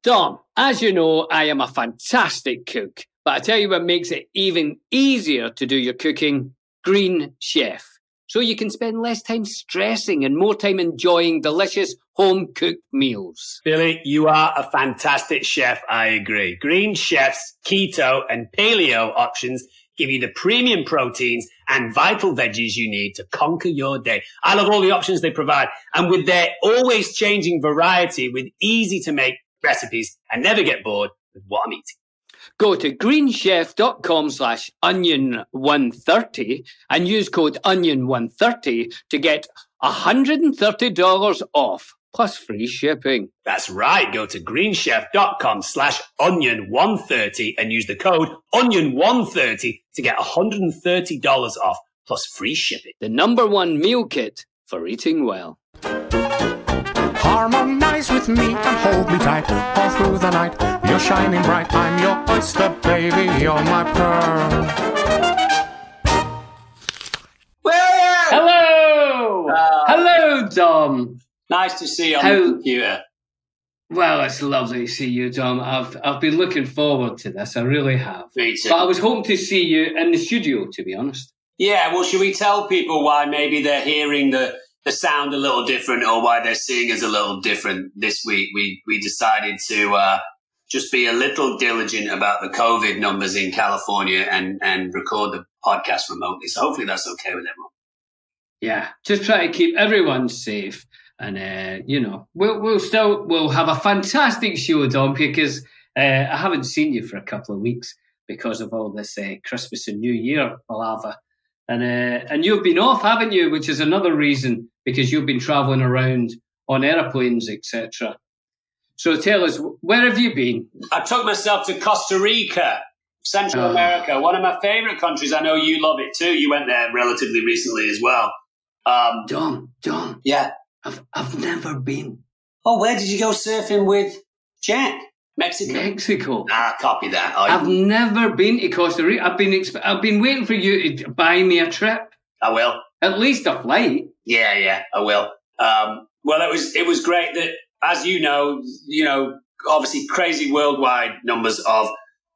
Dom, as you know, I am a fantastic cook, but I tell you what makes it even easier to do your cooking, Green Chef. So you can spend less time stressing and more time enjoying delicious home-cooked meals. Billy, you are a fantastic chef, I agree. Green Chef's keto and paleo options give you the premium proteins and vital veggies you need to conquer your day. I love all the options they provide. And with their always changing variety with easy to make recipes, I never get bored with what I'm eating. Go to greenchef.com/onion130 and use code onion130 to get $130 off plus free shipping. That's right. Go to greenchef.com/onion130 and use the code onion130 to get $130 off plus free shipping. The #1 meal kit for eating well. Harmonize with me and hold me tight all through the night. You're shining bright. I'm your oyster, baby. You're my pearl. William! Hello! Hello, Dom. Nice to see you on the computer. Well, it's lovely to see you, Dom. I've been looking forward to this. I really have. Me too. But I was hoping to see you in the studio, to be honest. Yeah, well, should we tell people why maybe they're hearing the sound a little different or why they're seeing us a little different this week? We decided to just be a little diligent about the COVID numbers in California and record the podcast remotely. So hopefully that's okay with everyone. Yeah, just try to keep everyone safe. And, we'll have a fantastic show, Dom, because I haven't seen you for a couple of weeks because of all this Christmas and New Year palaver. And you've been off, haven't you? Which is another reason, because you've been traveling around on airplanes, etc. So tell us, where have you been? I took myself to Costa Rica, Central America, one of my favorite countries. I know you love it too. You went there relatively recently as well. Dom. Yeah. I've never been. Oh, where did you go surfing with Jack? Mexico. Copy that. I've never been to Costa Rica. I've been waiting for you to buy me a trip. I will. At least a flight. Yeah, I will. Well, it was great that, as you know, obviously crazy worldwide numbers of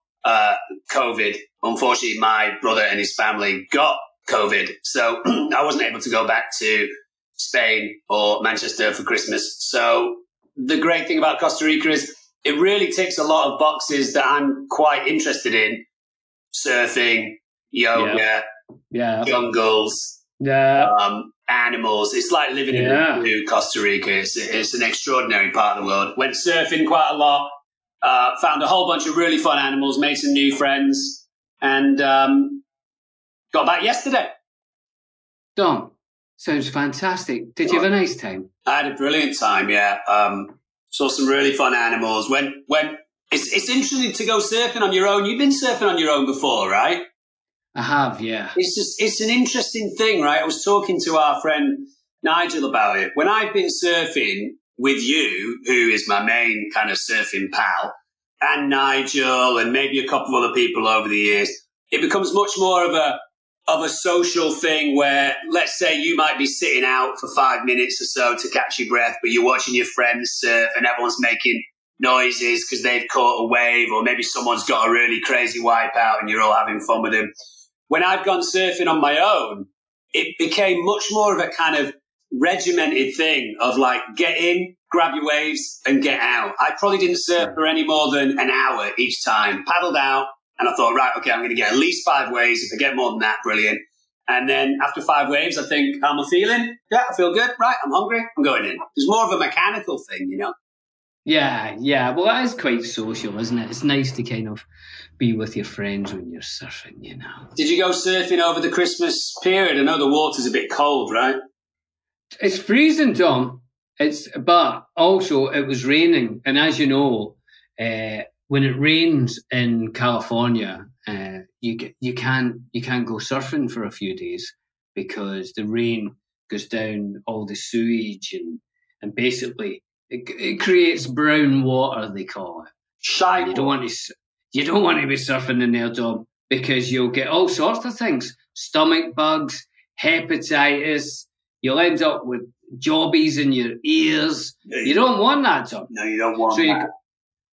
COVID. Unfortunately, my brother and his family got COVID, so I wasn't able to go back to Spain or Manchester for Christmas. So the great thing about Costa Rica is it really ticks a lot of boxes that I'm quite interested in. Surfing, yoga, jungles, animals. It's like living in a new Costa Rica. It's an extraordinary part of the world. Went surfing quite a lot. Found a whole bunch of really fun animals, made some new friends, and got back yesterday. Dom, sounds fantastic. Did you have a nice time? I had a brilliant time, yeah. Saw some really fun animals. It's interesting to go surfing on your own. You've been surfing on your own before, right? I have, yeah. It's an interesting thing, right? I was talking to our friend Nigel about it. When I've been surfing with you, who is my main kind of surfing pal, and Nigel and maybe a couple of other people over the years, it becomes much more of a social thing where, let's say you might be sitting out for 5 minutes or so to catch your breath, but you're watching your friends surf and everyone's making noises because they've caught a wave, or maybe someone's got a really crazy wipeout and you're all having fun with them. When I've gone surfing on my own, it became much more of a kind of regimented thing of like, get in, grab your waves and get out. I probably didn't surf for any more than an hour each time, paddled out. And I thought, right, okay, I'm going to get at least 5 waves. If I get more than that, brilliant. And then after 5 waves, I think, how am I feeling? Yeah, I feel good. Right, I'm hungry. I'm going in. It's more of a mechanical thing, you know? Yeah. Well, that is quite social, isn't it? It's nice to kind of be with your friends when you're surfing, you know. Did you go surfing over the Christmas period? I know the water's a bit cold, right? It's freezing, Tom. But also it was raining. And as you know, when it rains in California, you can't go surfing for a few days because the rain goes down all the sewage and basically it creates brown water, they call it. Shite. You don't want to be surfing in there, Dom, because you'll get all sorts of things: stomach bugs, hepatitis. You'll end up with jobbies in your ears. You don't want that, Tom. No, you don't want that.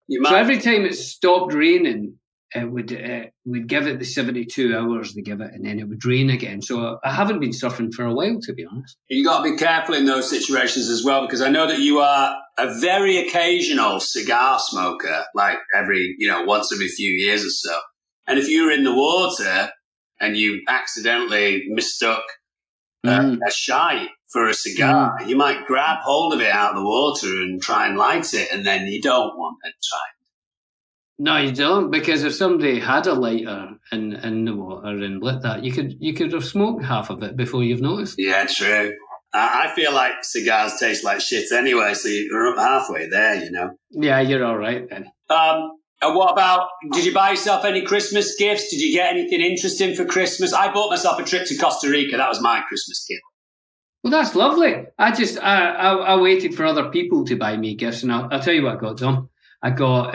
So every time it stopped raining, we'd give it the 72 hours they give it, and then it would rain again. So I haven't been surfing for a while, to be honest. You got to be careful in those situations as well, because I know that you are a very occasional cigar smoker, like once every few years or so. And if you were in the water and you accidentally mistook a shite for a cigar, you might grab hold of it out of the water and try and light it, and then you don't want to try. No, you don't, because if somebody had a lighter in the water and lit that, you could have smoked half of it before you've noticed. Yeah, true. I feel like cigars taste like shit anyway, so you're up halfway there, Yeah, you're all right then. And what about, did you buy yourself any Christmas gifts? Did you get anything interesting for Christmas? I bought myself a trip to Costa Rica. That was my Christmas gift. Well, that's lovely. I waited for other people to buy me gifts, and I'll tell you what I got, Tom. I got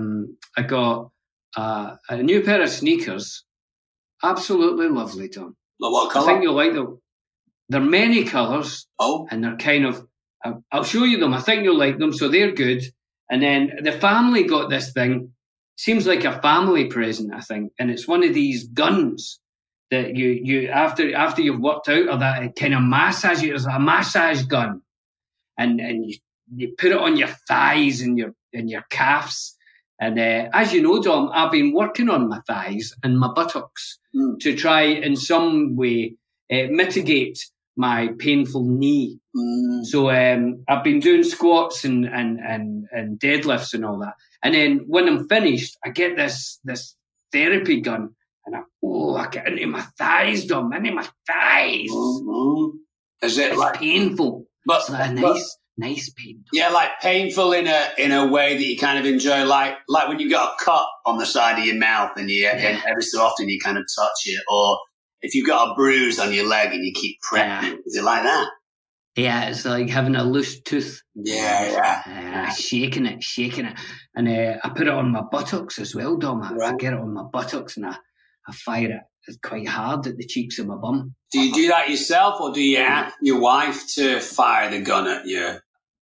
a new pair of sneakers. Absolutely lovely, Tom. What colour? I think you'll like them. They're many colours. Oh. And they're kind of, I'll show you them. I think you'll like them, so they're good. And then the family got this thing. Seems like a family present, I think. And it's one of these guns that you after you've worked out, or that it kind of massage you. It's a massage gun. And you put it on your thighs and your calves. And as you know, Dom, I've been working on my thighs and my buttocks to try in some way mitigate my painful knee. So I've been doing squats and deadlifts and all that. And then when I'm finished, I get this therapy gun, and I get into my thighs, Dom, into my thighs. Mm-hmm. Is it it's painful? But it's like a nice pain. Yeah, like painful in a way that you kind of enjoy, like when you got a cut on the side of your mouth and and every so often you kind of touch it, or if you've got a bruise on your leg and you keep pressing it. Is it like that? Yeah, it's like having a loose tooth. Yeah. Shaking it. And I put it on my buttocks as well, Dom. I get it on my buttocks and I fire it quite hard at the cheeks of my bum. Do you do that yourself, or do you ask your wife to fire the gun at you?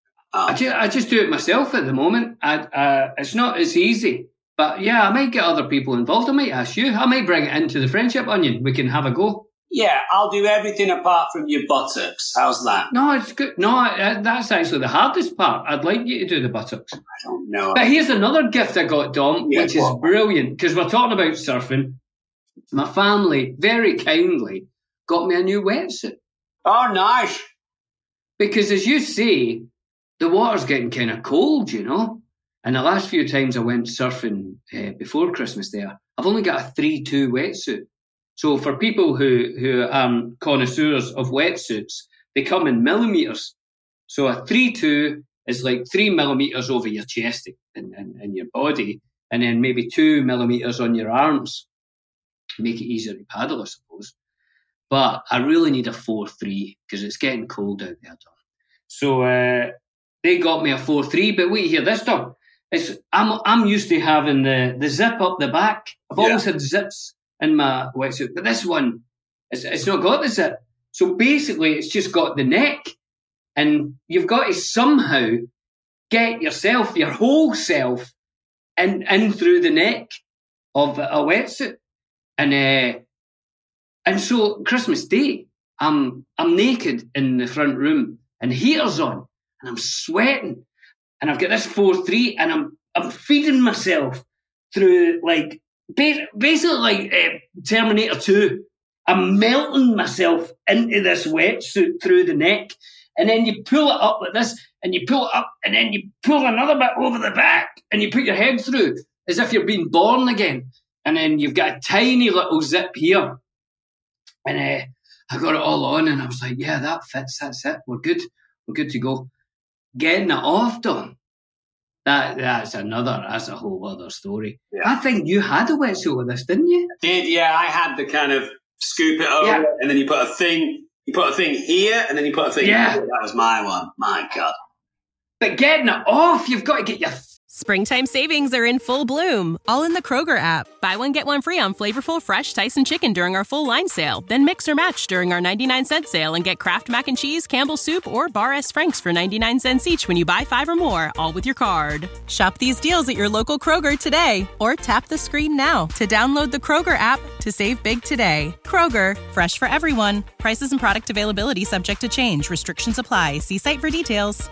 I just do it myself at the moment. It's not as easy. But yeah, I might get other people involved. I might ask you. I might bring it into the Friendship Onion. We can have a go. Yeah, I'll do everything apart from your buttocks. How's that? No, it's good. No, that's actually the hardest part. I'd like you to do the buttocks. I don't know. But here's another gift I got, Dom, which is brilliant, because we're talking about surfing. My family very kindly got me a new wetsuit. Oh, nice. Because as you say, the water's getting kind of cold, And the last few times I went surfing before Christmas there, I've only got a 3-2 wetsuit. So for people who are connoisseurs of wetsuits, they come in millimetres. So a 3-2 is like 3 millimetres over your chest and your body, and then maybe 2 millimetres on your arms. Make it easier to paddle, I suppose. But I really need a 4-3 because it's getting cold out there, Tom. So they got me a 4-3, but wait here, this time I'm used to having the zip up the back. I've always had zips in my wetsuit, but this one, it's not got the zip. So basically, it's just got the neck, and you've got to somehow get yourself, your whole self, in through the neck of a wetsuit. And so Christmas Day, I'm naked in the front room, and the heater's on, and I'm sweating, and I've got this 4-3, and I'm feeding myself through basically like Terminator 2. I'm melting myself into this wetsuit through the neck, and then you pull it up like this, and you pull it up, and then you pull another bit over the back, and you put your head through as if you're being born again. And then you've got a tiny little zip here. And I got it all on, and I was like, yeah, that fits, that's it. We're good to go. Getting it off, Don, that's a whole other story. Yeah. I think you had a wetsuit with this, didn't you? I did, yeah. I had the kind of scoop it over, and then you put a thing here, and then you put a thing here. That was my one. My God. But getting it off, you've got to get your Springtime savings are in full bloom, all in the Kroger app. Buy one, get one free on flavorful, fresh Tyson chicken during our full line sale. Then mix or match during our 99-cent sale and get Kraft Mac and Cheese, Campbell's Soup, or Bar S. Frank's for 99 cents each when you buy 5 or more, all with your card. Shop these deals at your local Kroger today, or tap the screen now to download the Kroger app to save big today. Kroger, fresh for everyone. Prices and product availability subject to change. Restrictions apply. See site for details.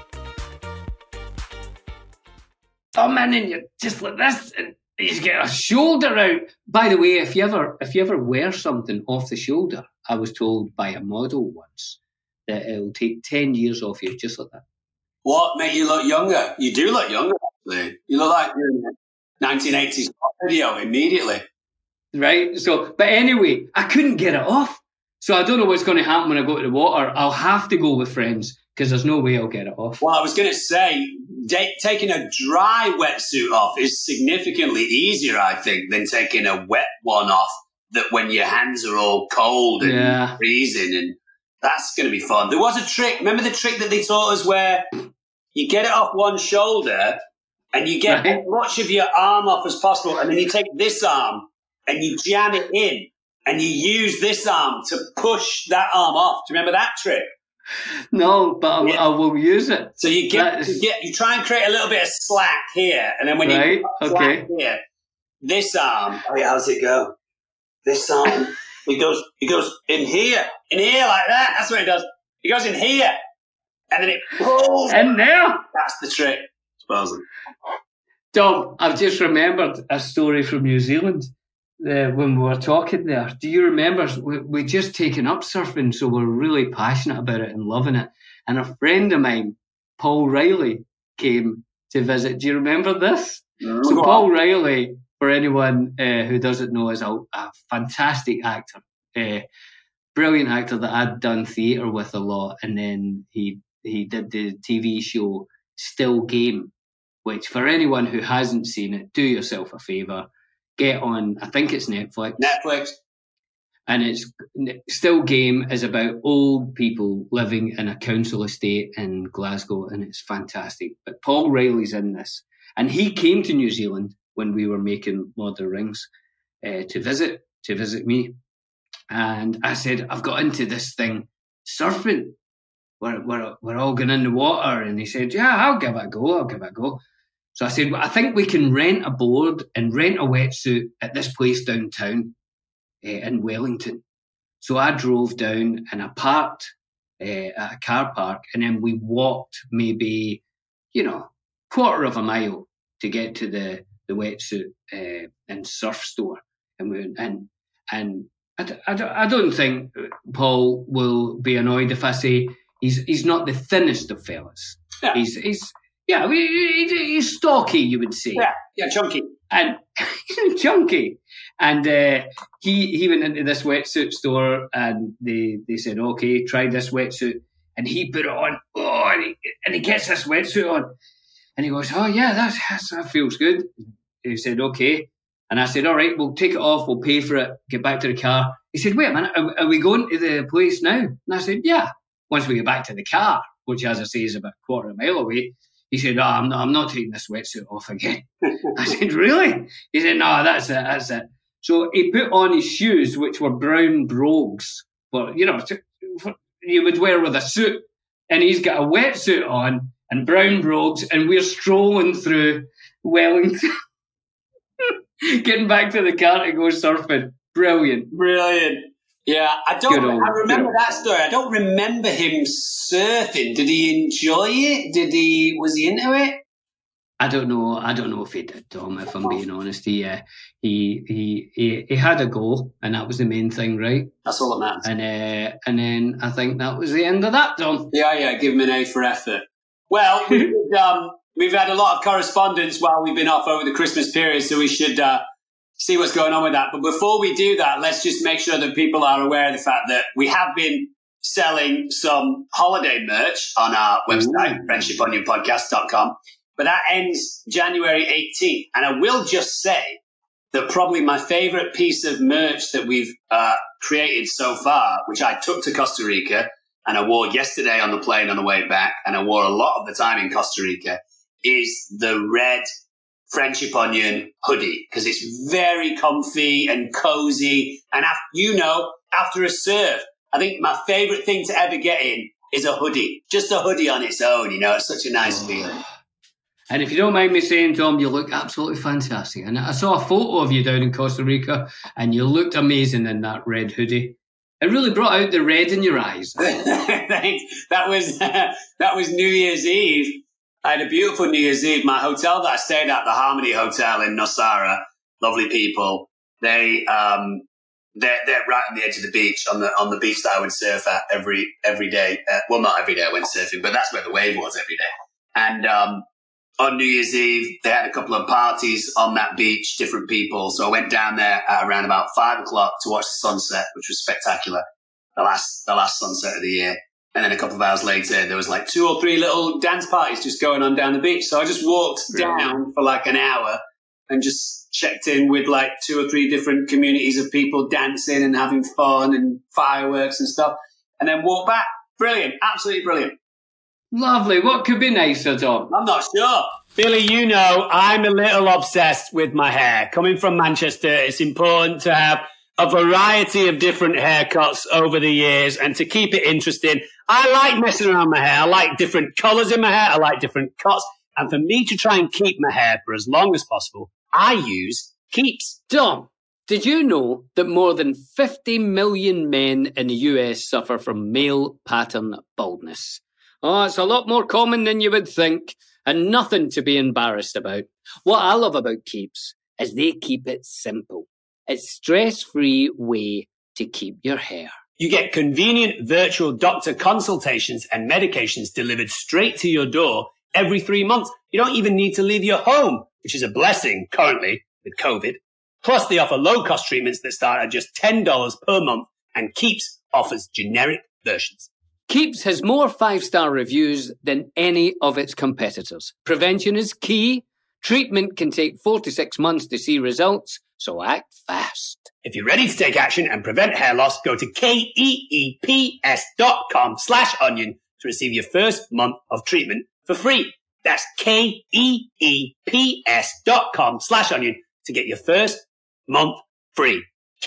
Oh man, and you're just like this, and you get a shoulder out. By the way, if you ever wear something off the shoulder, I was told by a model once that it'll take 10 years off you, just like that. What, make you look younger? You do look younger, actually. You look like you're in a 1980s pop video immediately. Right? So, but anyway, I couldn't get it off. So I don't know what's going to happen when I go to the water. I'll have to go with friends because there's no way I'll get it off. Well, I was going to say, taking a dry wetsuit off is significantly easier, I think, than taking a wet one off that when your hands are all cold and freezing, and that's going to be fun. There was a trick. Remember the trick that they taught us where you get it off one shoulder and you get as much of your arm off as possible, and then you take this arm and you jam it in and you use this arm to push that arm off. Do you remember that trick? No, but I will use it. So you try and create a little bit of slack here, and then when you slack here, this arm. Oh yeah, how does it go? This arm, it goes in here like that. That's what it does. It goes in here, and then it pulls in there. That's the trick, supposedly. Tom, I've just remembered a story from New Zealand. When we were talking there, do you remember we just taken up surfing, so we're really passionate about it and loving it. And a friend of mine, Paul Riley, came to visit. Do you remember this? So Paul Riley, for anyone who doesn't know, is a fantastic actor, brilliant actor that I'd done theatre with a lot, and then he did the TV show Still Game, which for anyone who hasn't seen it, do yourself a favour. Get on, I think it's Netflix. And it's Still Game is about old people living in a council estate in Glasgow, and it's fantastic. But Paul Riley's in this, and he came to New Zealand when we were making Lord of the Rings to visit me. And I said, I've got into this thing, surfing. We're all going in the water. And he said, yeah, I'll give it a go. So I said, well, I think we can rent a board and rent a wetsuit at this place downtown in Wellington. So I drove down and I parked at a car park, and then we walked maybe, quarter of a mile to get to the wetsuit and surf store. And I don't think Paul will be annoyed if I say he's not the thinnest of fellas. Yeah. He's stocky, you would say. Yeah, chunky. And chunky. And he went into this wetsuit store, and they said, okay, try this wetsuit. And he put it on. And he gets this wetsuit on. And he goes, oh, yeah, that feels good. He said, okay. And I said, all right, we'll take it off. We'll pay for it. Get back to the car. He said, wait a minute, are we going to the place now? And I said, yeah, once we get back to the car, which, as I say, is about a quarter of a mile away. He said, oh, I'm not taking this wetsuit off again. I said, really? He said, no, that's it. So he put on his shoes, which were brown brogues, but, you would wear with a suit. And he's got a wetsuit on and brown brogues, and we're strolling through Wellington, getting back to the car to go surfing. Brilliant. Yeah, I remember that story. I don't remember him surfing. Did he enjoy it? Was he into it? I don't know if he did, Tom, if I'm being honest. He had a goal, and that was the main thing, right? That's all that matters. And then I think that was the end of that, Tom. Yeah, give him an A for effort. Well, we've had a lot of correspondence while we've been off over the Christmas period, so we should see what's going on with that. But before we do that, let's just make sure that people are aware of the fact that we have been selling some holiday merch on our website, friendshiponionpodcast.com. But that ends January 18th. And I will just say that probably my favorite piece of merch that we've created so far, which I took to Costa Rica and I wore yesterday on the plane on the way back, and I wore a lot of the time in Costa Rica, is the red Friendship Onion hoodie because it's very comfy and cozy. And after a surf, I think my favorite thing to ever get in is a hoodie. Just a hoodie on its own, it's such a nice feeling. And if you don't mind me saying, Tom, you look absolutely fantastic. And I saw a photo of you down in Costa Rica, and you looked amazing in that red hoodie. It really brought out the red in your eyes. Thanks. That was New Year's Eve. I had a beautiful New Year's Eve. My hotel that I stayed at, the Harmony Hotel in Nosara, lovely people. They're right on the edge of the beach, on the beach that I would surf at every day. Well, not every day I went surfing, but that's where the wave was every day. And on New Year's Eve, they had a couple of parties on that beach, different people. So I went down there at around about 5 o'clock to watch the sunset, which was spectacular. The last sunset of the year. And then a couple of hours later, there was like 2 or 3 little dance parties just going on down the beach. So I just walked down for like an hour and just checked in with like 2 or 3 different communities of people dancing and having fun and fireworks and stuff. And then walked back. Brilliant. Absolutely brilliant. Lovely. What could be nicer, Tom? I'm not sure. Billy, I'm a little obsessed with my hair. Coming from Manchester, it's important to have a variety of different haircuts over the years and to keep it interesting. I like messing around my hair. I like different colours in my hair. I like different cuts. And for me to try and keep my hair for as long as possible, I use Keeps. Tom, did you know that more than 50 million men in the US suffer from male pattern baldness? Oh, it's a lot more common than you would think, and nothing to be embarrassed about. What I love about Keeps is they keep it simple. It's a stress-free way to keep your hair. You get convenient virtual doctor consultations and medications delivered straight to your door every 3 months. You don't even need to leave your home, which is a blessing currently with COVID. Plus, they offer low-cost treatments that start at just $10 per month, and Keeps offers generic versions. Keeps has more 5-star reviews than any of its competitors. Prevention is key. Treatment can take 4 to 6 months to see results, so act fast. If you're ready to take action and prevent hair loss, go to keeps.com/onion to receive your first month of treatment for free. That's keeps.com/onion to get your first month free.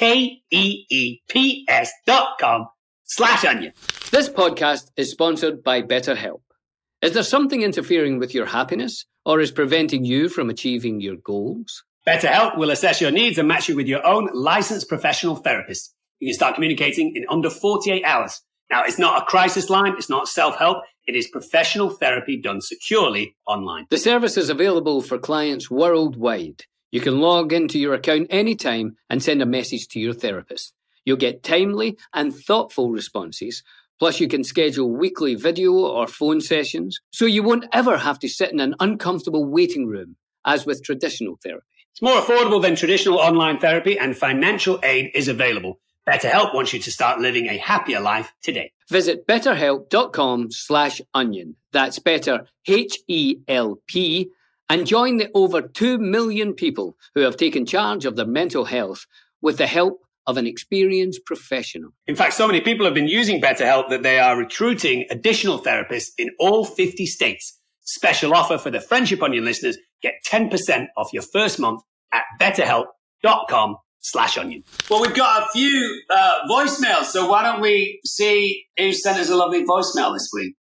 keeps.com/onion. This podcast is sponsored by BetterHelp. Is there something interfering with your happiness or is preventing you from achieving your goals? BetterHelp will assess your needs and match you with your own licensed professional therapist. You can start communicating in under 48 hours. Now, it's not a crisis line. It's not self-help. It is professional therapy done securely online. The service is available for clients worldwide. You can log into your account anytime and send a message to your therapist. You'll get timely and thoughtful responses. Plus, you can schedule weekly video or phone sessions, so you won't ever have to sit in an uncomfortable waiting room, as with traditional therapy. It's more affordable than traditional online therapy, and financial aid is available. BetterHelp wants you to start living a happier life today. Visit betterhelp.com/onion. That's better, HELP, and join the over 2 million people who have taken charge of their mental health with the help of an experienced professional. In fact, so many people have been using BetterHelp that they are recruiting additional therapists in all 50 states. Special offer for the Friendship Onion listeners. Get 10% off your first month at betterhelp.com/onion. Well, we've got a few voicemails, so why don't we see who sent us a lovely voicemail this week?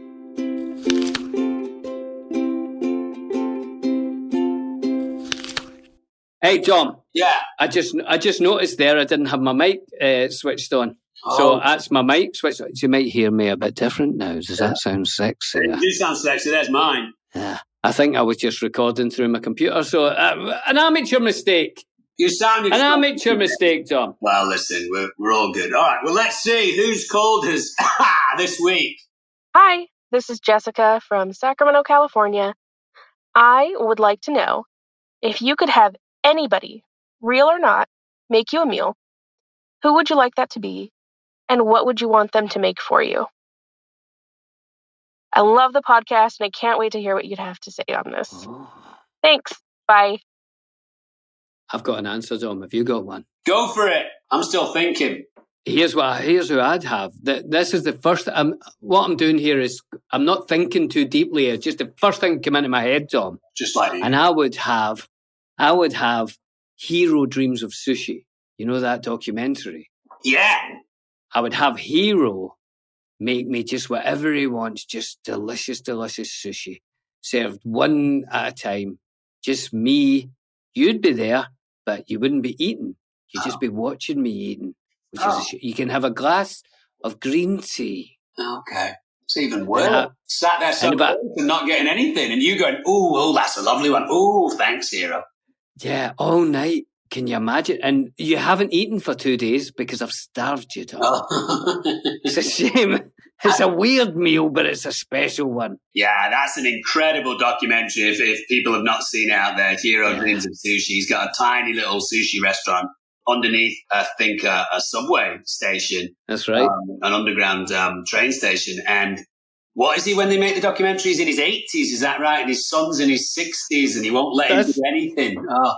Hey, Tom. Yeah. I just noticed there I didn't have my mic switched on. Oh. So that's my mic switched on. You might hear me a bit different now. Does that sound sexy? It do sound sexy. There's mine. Yeah. I think I was just recording through my computer. So an amateur mistake. You sounded... An amateur mistake, Tom. Well, listen, we're all good. All right, well, let's see who's called us this week. Hi, this is Jessica from Sacramento, California. I would like to know if you could have anybody, real or not, make you a meal, who would you like that to be, and what would you want them to make for you? I love the podcast, and I can't wait to hear what you'd have to say on this. Oh. Thanks. Bye. I've got an answer, Tom. Have you got one? Go for it. I'm still thinking. Here's who I'd have. This is the first. What I'm doing here is I'm not thinking too deeply. It's just the first thing that came into my head, Tom. Just like you. And I would have Hero Dreams of Sushi. You know that documentary? Yeah. I would have Hero make me just whatever he wants, just delicious, delicious sushi, served one at a time. Just me. You'd be there, but you wouldn't be eating. You'd just be watching me eating. Which is you can have a glass of green tea. Okay. It's even worse. Sat there so close and not getting anything. And you going, oh, that's a lovely one. Oh, thanks, Hero. Yeah, all night. Can you imagine? And you haven't eaten for 2 days because I've starved you, Tom. Oh. It's a shame. It's a weird meal, but it's a special one. Yeah, that's an incredible documentary. If people have not seen it out there, Hero Dreams of Sushi. He's got a tiny little sushi restaurant underneath, I think, a subway station. That's right. An underground train station. And what is he when they make the documentary? He's in his 80s, is that right? And his son's in his 60s and he won't let him do anything. Oh.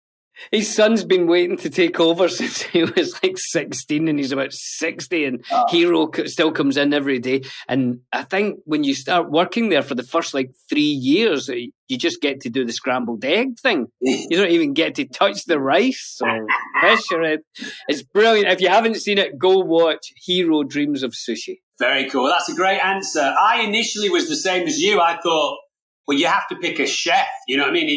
His son's been waiting to take over since he was like 16 and he's about 60 and Hero still comes in every day. And I think when you start working there for the first like 3 years, you just get to do the scrambled egg thing. You don't even get to touch the rice or fish or it. It's brilliant. If you haven't seen it, go watch Hero Dreams of Sushi. Very cool. That's a great answer. I initially was the same as you. I thought, well, you have to pick a chef. You know what I mean?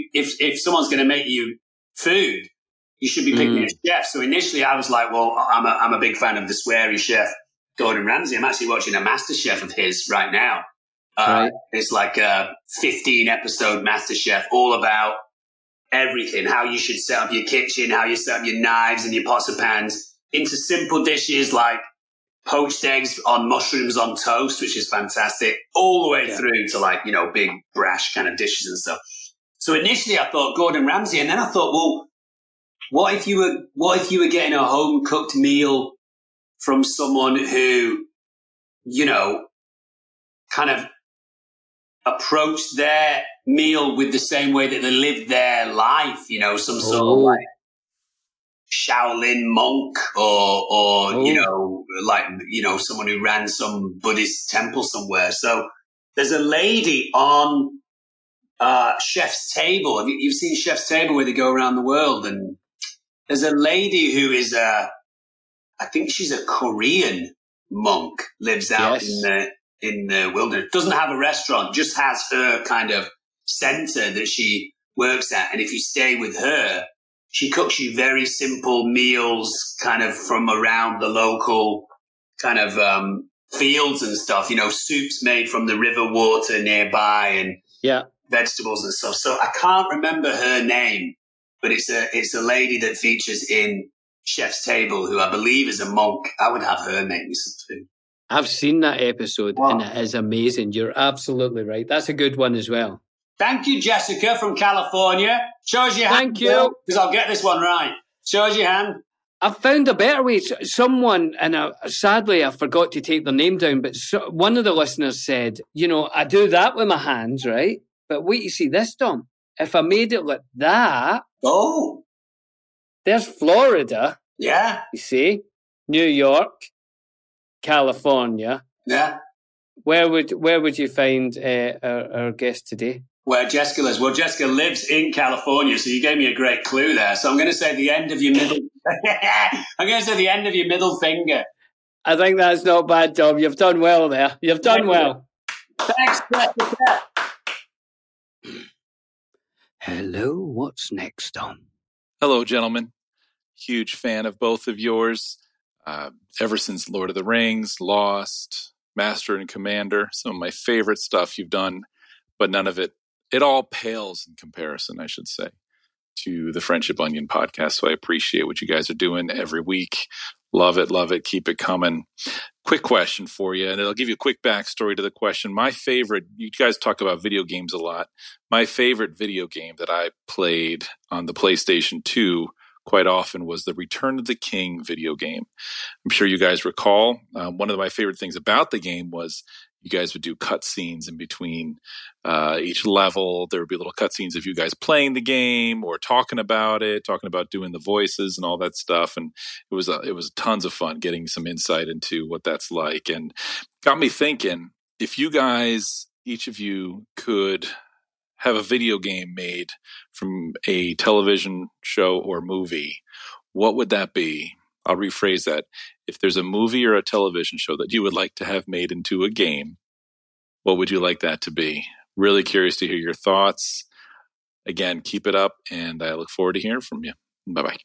If someone's going to make you food, you should be picking a chef. So initially I was like, well, I'm a big fan of the sweary chef Gordon Ramsay. I'm actually watching a MasterChef of his right now. Right. It's like a 15-episode MasterChef all about everything, how you should set up your kitchen, how you set up your knives and your pots and pans into simple dishes like poached eggs on mushrooms on toast, which is fantastic, all the way through to like, big brash kind of dishes and stuff. So initially I thought Gordon Ramsay, and then I thought, well, what if you were getting a home cooked meal from someone who, kind of approached their meal with the same way that they lived their life, some sort of like Shaolin monk or someone who ran some Buddhist temple somewhere. So there's a lady on Chef's Table. You've seen Chef's Table where they go around the world, and there's a lady who is I think she's a Korean monk, lives out in the wilderness, doesn't have a restaurant, just has her kind of center that she works at. And if you stay with her, she cooks you very simple meals kind of from around the local kind of fields and stuff, soups made from the river water nearby and vegetables and stuff. So I can't remember her name, but it's a lady that features in Chef's Table who I believe is a monk. I would have her make me some food. I've seen that episode and it is amazing. You're absolutely right. That's a good one as well. Thank you, Jessica from California. Show us your hand. Thank you. Because I'll get this one right. Show us your hand. I found a better way. Someone, and sadly I forgot to take their name down, but one of the listeners said, I do that with my hands, right? But wait, you see this, Tom. If I made it like that. Oh. There's Florida. Yeah. You see? New York. California. Yeah. Where would you find our guest today? Where Jessica lives. Well, Jessica lives in California, so you gave me a great clue there. So I'm going to say the end of your middle. I'm going to say the end of your middle finger. I think that's not bad, Tom. You've done well there. You've done well. Thanks, Jessica. Hello. What's next, Tom? Hello, gentlemen. Huge fan of both of yours. Ever since Lord of the Rings, Lost, Master and Commander, some of my favorite stuff you've done, but none of it all pales in comparison, I should say, to the Friendship Onion podcast. So I appreciate what you guys are doing every week. Love it, love it. Keep it coming. Quick question for you, and it'll give you a quick backstory to the question. My favorite, you guys talk about video games a lot. My favorite video game that I played on the PlayStation 2 quite often was the Return of the King video game. I'm sure you guys recall. One of my favorite things about the game was you guys would do cutscenes in between each level. There would be little cutscenes of you guys playing the game or talking about doing the voices and all that stuff. And it was tons of fun getting some insight into what that's like, and got me thinking, if you guys, each of you, could have a video game made from a television show or movie, what would that be? I'll rephrase that. If there's a movie or a television show that you would like to have made into a game, what would you like that to be? Really curious to hear your thoughts. Again, keep it up, and I look forward to hearing from you. Bye-bye.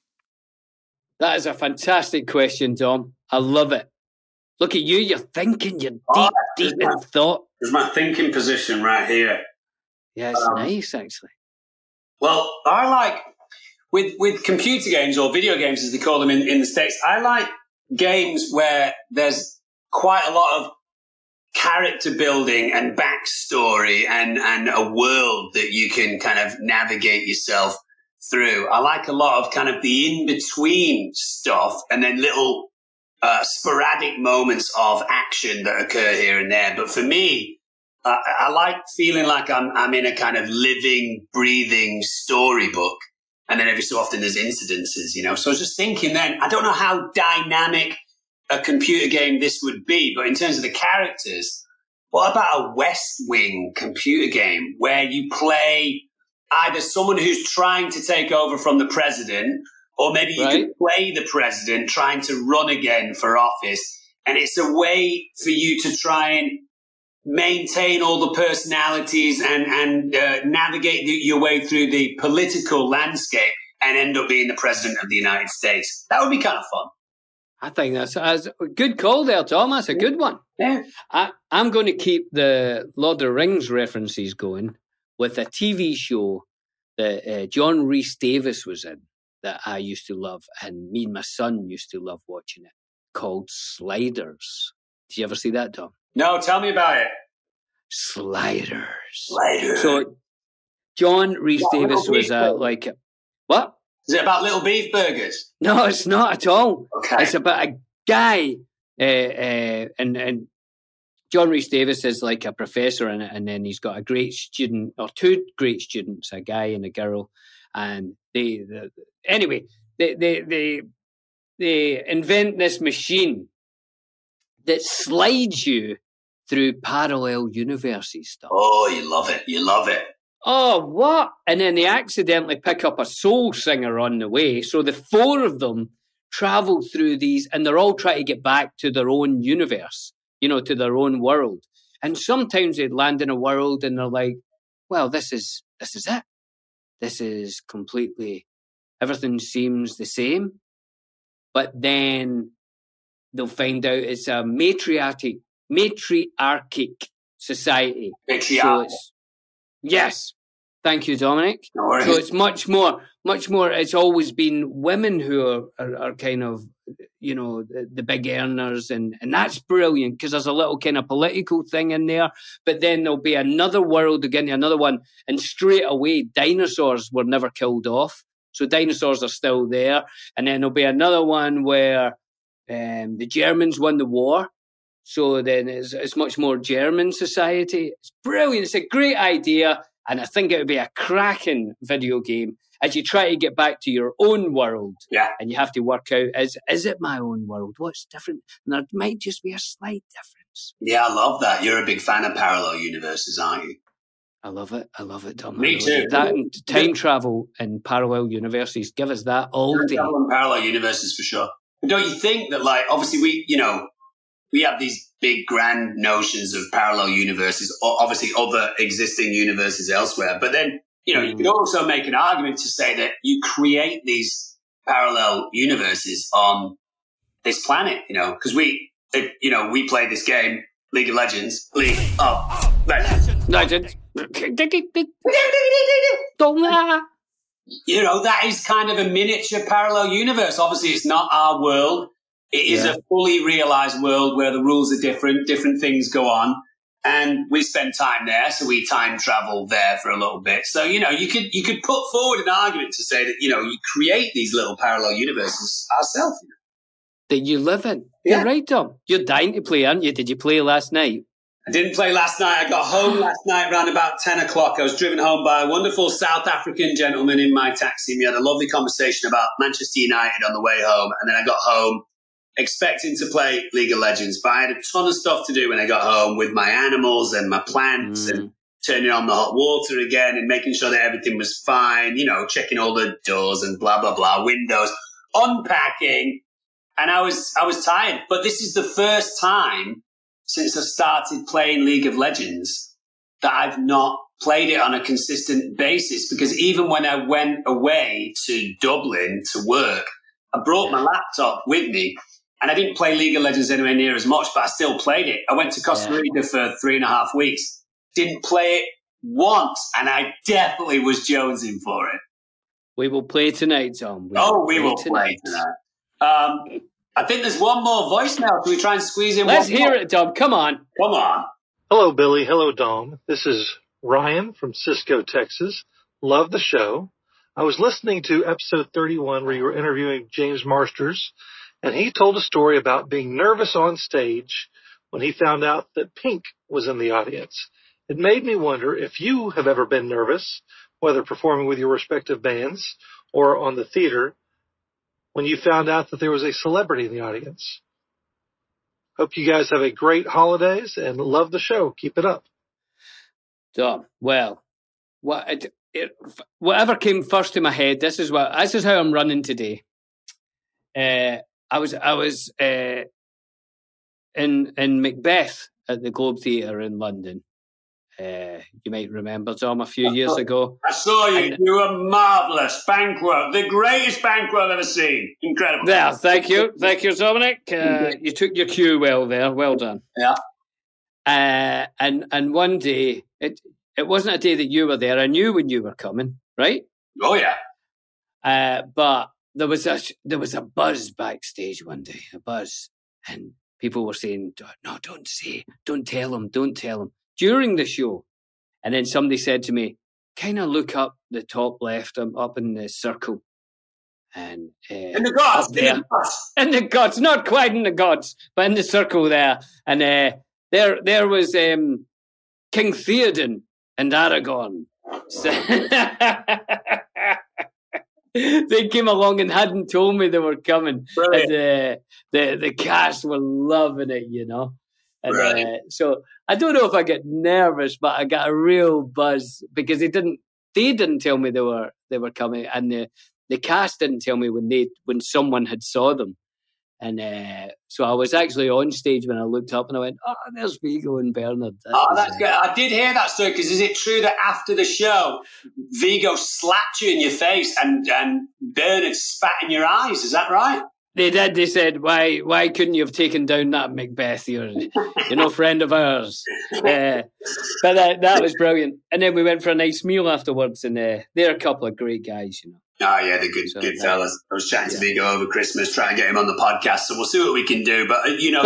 That is a fantastic question, Tom. I love it. Look at you. You're thinking. You're deep in thought. There's my thinking position right here. Yeah, it's nice, actually. Well, I like... With computer games, or video games as they call them in the States, I like games where there's quite a lot of character building and backstory and a world that you can kind of navigate yourself through. I like a lot of kind of the in-between stuff and then little sporadic moments of action that occur here and there. But for me, I like feeling like I'm in a kind of living, breathing storybook. And then every so often there's incidences, you know. So I was just thinking then, I don't know how dynamic a computer game this would be, but in terms of the characters, what about a West Wing computer game where you play either someone who's trying to take over from the president, or maybe you can play the president trying to run again for office. And it's a way for you to try and maintain all the personalities and navigate your way through the political landscape and end up being the president of the United States. That would be kind of fun. I think that's a good call there, Tom. That's a good one. Yeah. I'm going to keep the Lord of the Rings references going with a TV show that John Rhys Davies was in that I used to love, and me and my son used to love watching it, called Sliders. Did you ever see that, Tom? No, tell me about it. Sliders. Sliders. So John Rhys Davies was what? Is it about little beef burgers? No, it's not at all. Okay. It's about a guy, and John Rhys Davies is like a professor in it, and then he's got a great student, or two great students, a guy and a girl, and they invent this machine that slides you through parallel universes stuff. Oh, you love it. You love it. Oh, what? And then they accidentally pick up a soul singer on the way. So the four of them travel through these, and they're all trying to get back to their own universe, you know, to their own world. And sometimes they land in a world and they're like, well, this is it. This is completely, everything seems the same. But then they'll find out it's a matriarchic society. Matriarch. So yes. Thank you, Dominic. No worries. So it's much more, it's always been women who are kind of, you know, the big earners. And that's brilliant because there's a little kind of political thing in there. But then there'll be another world again, another one. And straight away, dinosaurs were never killed off. So dinosaurs are still there. And then there'll be another one where the Germans won the war. So then it's much more German society. It's brilliant. It's a great idea. And I think it would be a cracking video game as you try to get back to your own world. Yeah. And you have to work out, is it my own world? What's different? And there might just be a slight difference. Yeah, I love that. You're a big fan of parallel universes, aren't you? I love it, Tom. Me too. That and time travel and parallel universes, give us that all day. Parallel universes for sure. But don't you think that, like, obviously we have these big grand notions of parallel universes, or obviously other existing universes elsewhere. But then, you could also make an argument to say that you create these parallel universes on this planet, because we play this game, League of Legends. Legends. That is kind of a miniature parallel universe. Obviously, it's not our world. It is a fully realized world where the rules are different things go on, and we spend time there, so we time travel there for a little bit. So, you could put forward an argument to say that, you create these little parallel universes ourselves. That you live in. Yeah. You're right, Tom. You're dying to play, aren't you? Did you play last night? I didn't play last night. I got home last night around about 10 o'clock. I was driven home by a wonderful South African gentleman in my taxi. We had a lovely conversation about Manchester United on the way home. And then I got home expecting to play League of Legends. But I had a ton of stuff to do when I got home with my animals and my plants and turning on the hot water again and making sure that everything was fine, checking all the doors and blah, blah, blah, windows, unpacking. And I was tired. But this is the first time since I started playing League of Legends that I've not played it on a consistent basis, because even when I went away to Dublin to work, I brought my laptop with me and I didn't play League of Legends anywhere near as much, but I still played it. I went to Costa Rica for 3.5 weeks, didn't play it once, and I definitely was jonesing for it. We will play tonight, Tom. We will play tonight. I think there's one more voicemail. Can we try and squeeze in Let's one hear more? it, Dom. Come on. Come on. Hello, Billy. Hello, Dom. This is Ryan from Cisco, Texas. Love the show. I was listening to episode 31 where you were interviewing James Marsters, and he told a story about being nervous on stage when he found out that Pink was in the audience. It made me wonder if you have ever been nervous, whether performing with your respective bands or on the theater, when you found out that there was a celebrity in the audience. Hope you guys have a great holidays and love the show. Keep it up. Dom, well, whatever came first to my head, this is how I'm running today. I was in Macbeth at the Globe Theatre in London. You might remember, Tom, a few years ago. I saw you. You were marvellous. Banquo. The greatest Banquo I've ever seen. Incredible. There, thank you. Thank you, Dominic. You took your cue well there. Well done. Yeah. And one day, it wasn't a day that you were there. I knew when you were coming, right? Oh, yeah. But there was a buzz backstage one day, a buzz. And people were saying, no, don't tell him. During the show. And then somebody said to me, kind of look up the top left. I'm up in the circle. And in the gods. In the gods. Not quite in the gods, but in the circle there. And there was King Theoden and Aragorn. So they came along and hadn't told me they were coming. And the cast were loving it, And so I don't know if I get nervous, but I got a real buzz because they didn't tell me they were coming, and the cast didn't tell me when someone had saw them, and so I was actually on stage when I looked up and I went, "Oh, there's Viggo and Bernard." That's good. I did hear that story, because is it true that after the show, Viggo slapped you in your face and Bernard spat in your eyes? Is that right? They did. They said, why couldn't you have taken down that Macbeth? You're no friend of ours. But that was brilliant. And then we went for a nice meal afterwards, and they're a couple of great guys, Oh, yeah, they're good fellas. I was chatting to Viggo over Christmas, trying to get him on the podcast, so we'll see what we can do. But,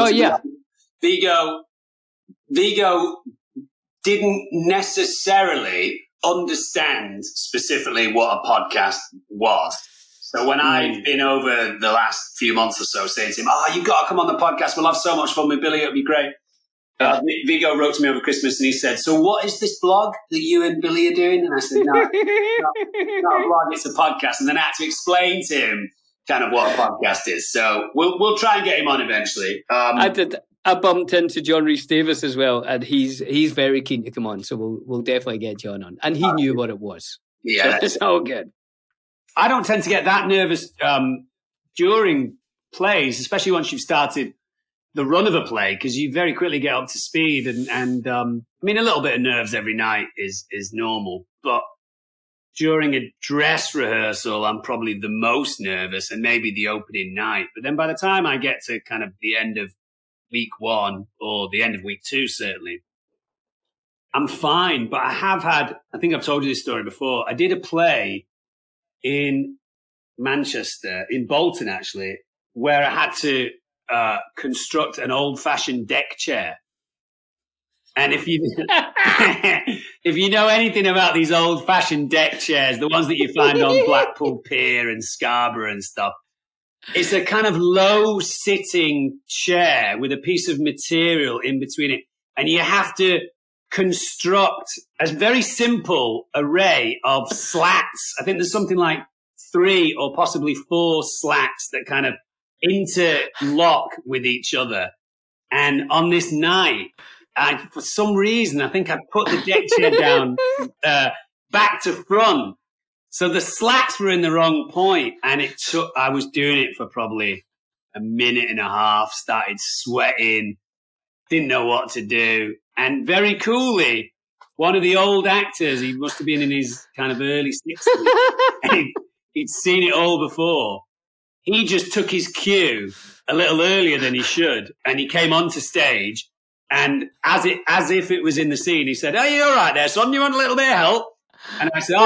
Viggo didn't necessarily understand specifically what a podcast was. So when I've been over the last few months or so saying to him, you've got to come on the podcast. We'll have so much fun with Billy. It'll be great. Viggo wrote to me over Christmas and he said, so what is this blog that you and Billy are doing? And I said, no, it's not a blog, it's a podcast. And then I had to explain to him kind of what a podcast is. So we'll try and get him on eventually. I bumped into John Rhys Davis as well, and he's very keen to come on. So we'll definitely get John on. And he knew what it was. Yeah. So it's all good. I don't tend to get that nervous during plays, especially once you've started the run of a play, because you very quickly get up to speed. And I mean, a little bit of nerves every night is normal. But during a dress rehearsal, I'm probably the most nervous, and maybe the opening night. But then by the time I get to kind of the end of week 1 or the end of week 2, certainly, I'm fine. But I think I've told you this story before. I did a play in Manchester, in Bolton actually, where I had to construct an old-fashioned deck chair. And if you know anything about these old-fashioned deck chairs, the ones that you find on Blackpool Pier and Scarborough and stuff, it's a kind of low-sitting chair with a piece of material in between it. and you have to construct a very simple array of slats. I think there's something like 3 or possibly 4 slats that kind of interlock with each other. And on this night, for some reason, I think I put the deck chair down back to front. So the slats were in the wrong point, and I was doing it for probably a minute and a half, started sweating, didn't know what to do. And very coolly, one of the old actors, he must have been in his kind of early 60s, and he'd seen it all before. He just took his cue a little earlier than he should, and he came onto stage, and as if it was in the scene, he said, "Are you all right there, son? You want a little bit of help?" And I said,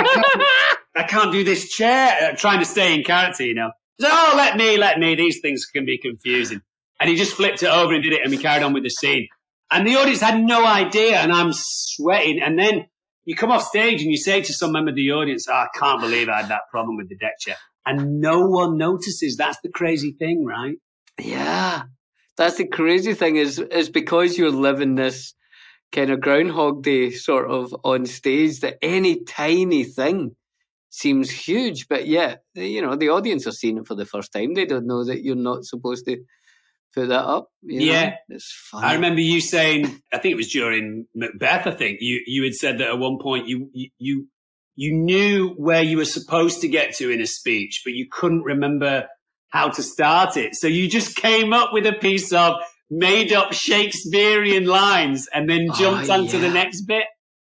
I can't do this chair, trying to stay in character, you know. He said, "Oh, let me. These things can be confusing." And he just flipped it over and did it, and we carried on with the scene. And the audience had no idea, and I'm sweating. And then you come off stage and you say to some member of the audience, "Oh, I can't believe I had that problem with the deck chair." And no one notices. That's the crazy thing, right? Yeah. That's the crazy thing is because you're living this kind of Groundhog Day sort of on stage that any tiny thing seems huge. But yeah, you know, the audience are seeing it for the first time. They don't know that you're not supposed to put that up. You know? It's funny. I remember you saying, I think it was during Macbeth, I think, you had said that at one point you knew where you were supposed to get to in a speech, but you couldn't remember how to start it. So you just came up with a piece of made up Shakespearean lines and then jumped onto the next bit.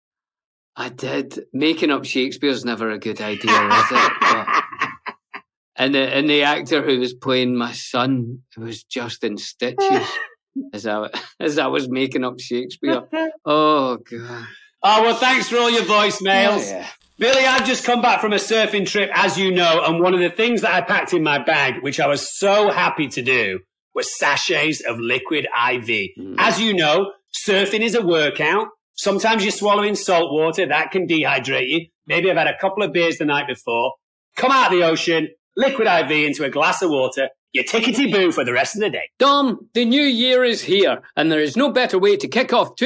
I did. Making up Shakespeare's never a good idea, is it? But, and the actor who was playing my son was just in stitches as I was making up Shakespeare. Oh, God. Oh, well, thanks for all your voicemails. Yeah. Billy, I've just come back from a surfing trip, as you know, and one of the things that I packed in my bag, which I was so happy to do, was sachets of liquid IV. As you know, surfing is a workout. Sometimes you're swallowing salt water. That can dehydrate you. Maybe I've had a couple of beers the night before. Come out of the ocean, liquid IV into a glass of water. You're tickety-boo for the rest of the day. Dom, the new year is here, and there is no better way to kick off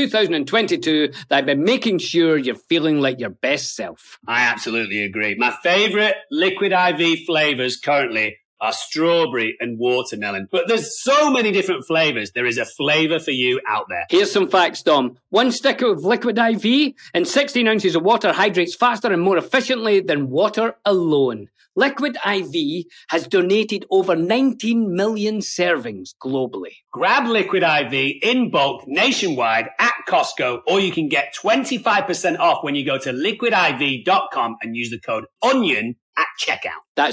2022 than by making sure you're feeling like your best self. I absolutely agree. My favourite liquid IV flavours currently are strawberry and watermelon. But there's so many different flavours. There is a flavour for you out there. Here's some facts, Dom. 1 stick of liquid IV and 16 ounces of water hydrates faster and more efficiently than water alone. Liquid IV has donated over 19 million servings globally. Grab Liquid IV in bulk nationwide at Costco, or you can get 25% off when you go to liquidiv.com and use the code ONION at checkout. That's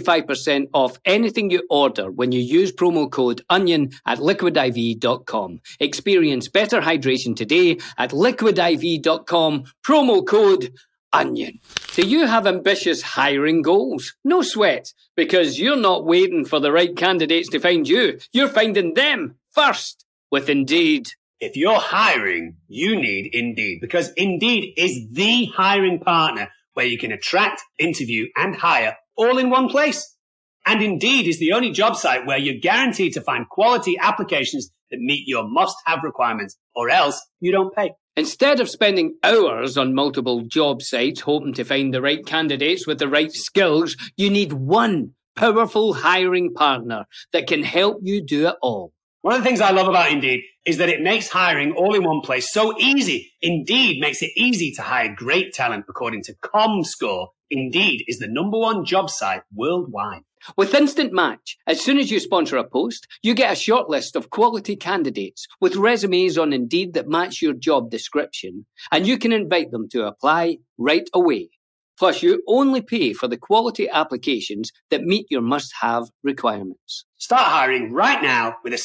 25% off anything you order when you use promo code ONION at liquidiv.com. Experience better hydration today at liquidiv.com, promo code ONION. Do you have ambitious hiring goals? No sweat, because you're not waiting for the right candidates to find you. You're finding them first with Indeed. If you're hiring, you need Indeed, because Indeed is the hiring partner where you can attract, interview, and hire all in one place. And Indeed is the only job site where you're guaranteed to find quality applications that meet your must-have requirements, or else you don't pay. Instead of spending hours on multiple job sites hoping to find the right candidates with the right skills, you need one powerful hiring partner that can help you do it all. One of the things I love about Indeed is that it makes hiring all in one place so easy. Indeed makes it easy to hire great talent. According to ComScore, Indeed is the #1 job site worldwide. With Instant Match, as soon as you sponsor a post, you get a short list of quality candidates with resumes on Indeed that match your job description, and you can invite them to apply right away. Plus, you only pay for the quality applications that meet your must-have requirements. Start hiring right now with a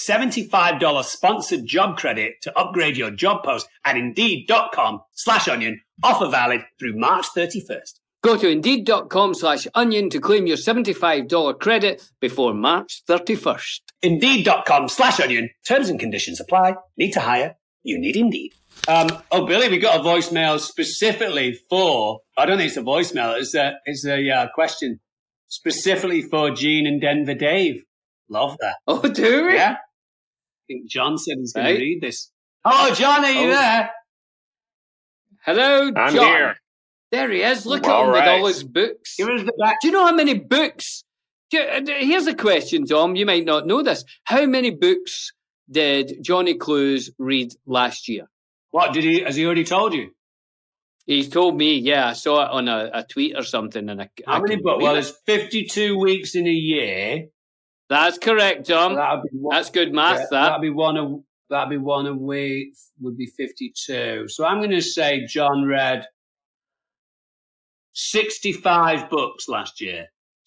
$75 sponsored job credit to upgrade your job post at Indeed.com/onion. Offer valid through March 31st. Go to Indeed.com/onion to claim your $75 credit before March 31st. Indeed.com/onion. Terms and conditions apply. Need to hire? You need Indeed. Billy, we got a voicemail specifically for, I don't think it's a voicemail, it's a question specifically for Gene and Denver Dave. Love that. Oh, do we? Yeah. I think John said he's going to read this. Oh, John, are you there? Hello, I'm John. here. There he is. Look at All him with right. all his books. Give us the back. Do you know how many books? Here's a question, Tom. You might not know this. How many books did Johnny Clues read last year? What did he? Has he already told you? He's told me. Yeah, I saw it on a tweet or something. And How many books? Well, there's 52 weeks in a year. That's correct, Tom. That's good math. That'd be one a week. Would be 52. So I'm going to say John read 65 books last year.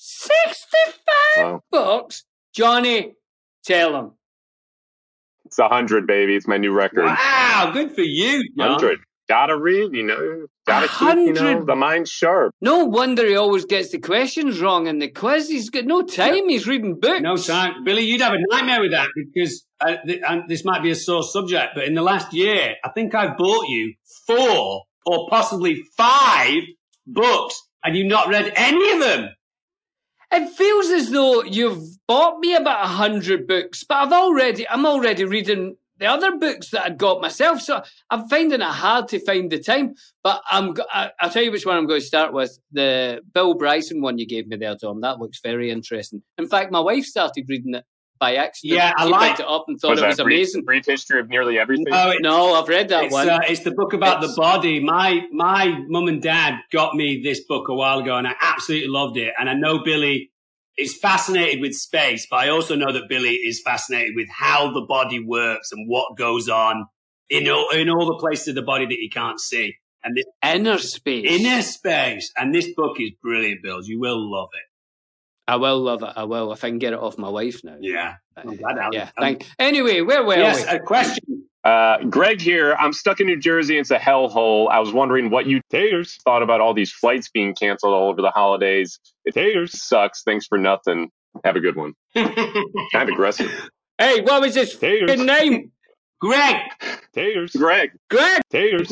65 books? Johnny, tell him. It's 100, baby. It's my new record. Wow, good for you, John. 100. Gotta read, gotta keep, the mind sharp. No wonder he always gets the questions wrong in the quiz. He's got no time. He's reading books. No time. Billy, you'd have a nightmare with that because this might be a sore subject, but in the last year, I think I've bought you 4 or possibly 5 books and you've not read any of them. It feels as though you've bought me about 100 books, but I'm already reading the other books that I'd got myself. So I'm finding it hard to find the time. But I'll tell you which one I'm going to start with. The Bill Bryson one you gave me there, Tom. That looks very interesting. In fact, my wife started reading it by accident. Yeah, she picked it up and thought it was amazing. Brief history of nearly everything. No, I've read that one. It's the book about the body. My mum and dad got me this book a while ago, and I absolutely loved it. And I know Billy is fascinated with space, but I also know that Billy is fascinated with how the body works and what goes on in all the places of the body that you can't see. And this inner space. And this book is brilliant, Bill. You will love it. I will love it. I will. If I can get it off my wife now. Yeah. I'm glad. Yeah. Anyway, where were we? Yes, a question. Greg here. I'm stuck in New Jersey. It's a hellhole. I was wondering what you taters thought about all these flights being canceled all over the holidays. It taters sucks. Thanks for nothing. Have a good one. Kind of aggressive. Hey, what was his fucking name? Greg. Taters. Greg. Taters.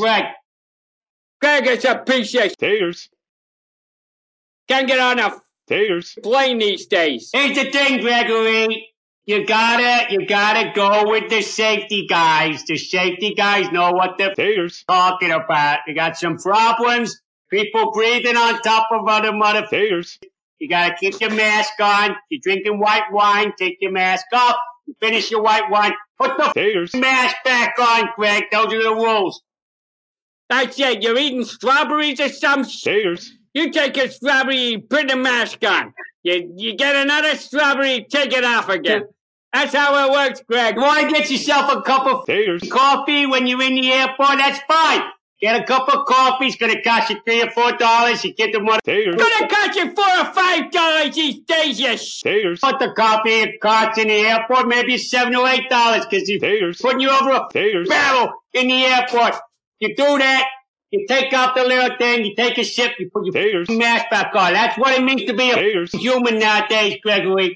Greg, it's a piece of taters. Can't get on a taters plane these days. Here's the thing, Gregory. You gotta go with the safety guys. The safety guys know what they're talking about. You got some problems. People breathing on top of other motherfuckers. You gotta keep your mask on. You're drinking white wine. Take your mask off. You finish your white wine. Put the mask back on, Greg. Those are the rules. That's it. You're eating strawberries or some shit. You take a strawberry, put the mask on. You get another strawberry, take it off again. That's how it works, Greg. You want to get yourself a cup of coffee when you're in the airport? That's fine. Get a cup of coffee. It's going to cost you $3 or $4. You get the money. It's going to cost you $4 or $5 these days, you shit. What the coffee it costs in the airport? Maybe $7 or $8 because he's putting you over a barrel in the airport. You do that. You take out the little thing, you take a sip, you put your mask back on. That's what it means to be a human nowadays, Gregory.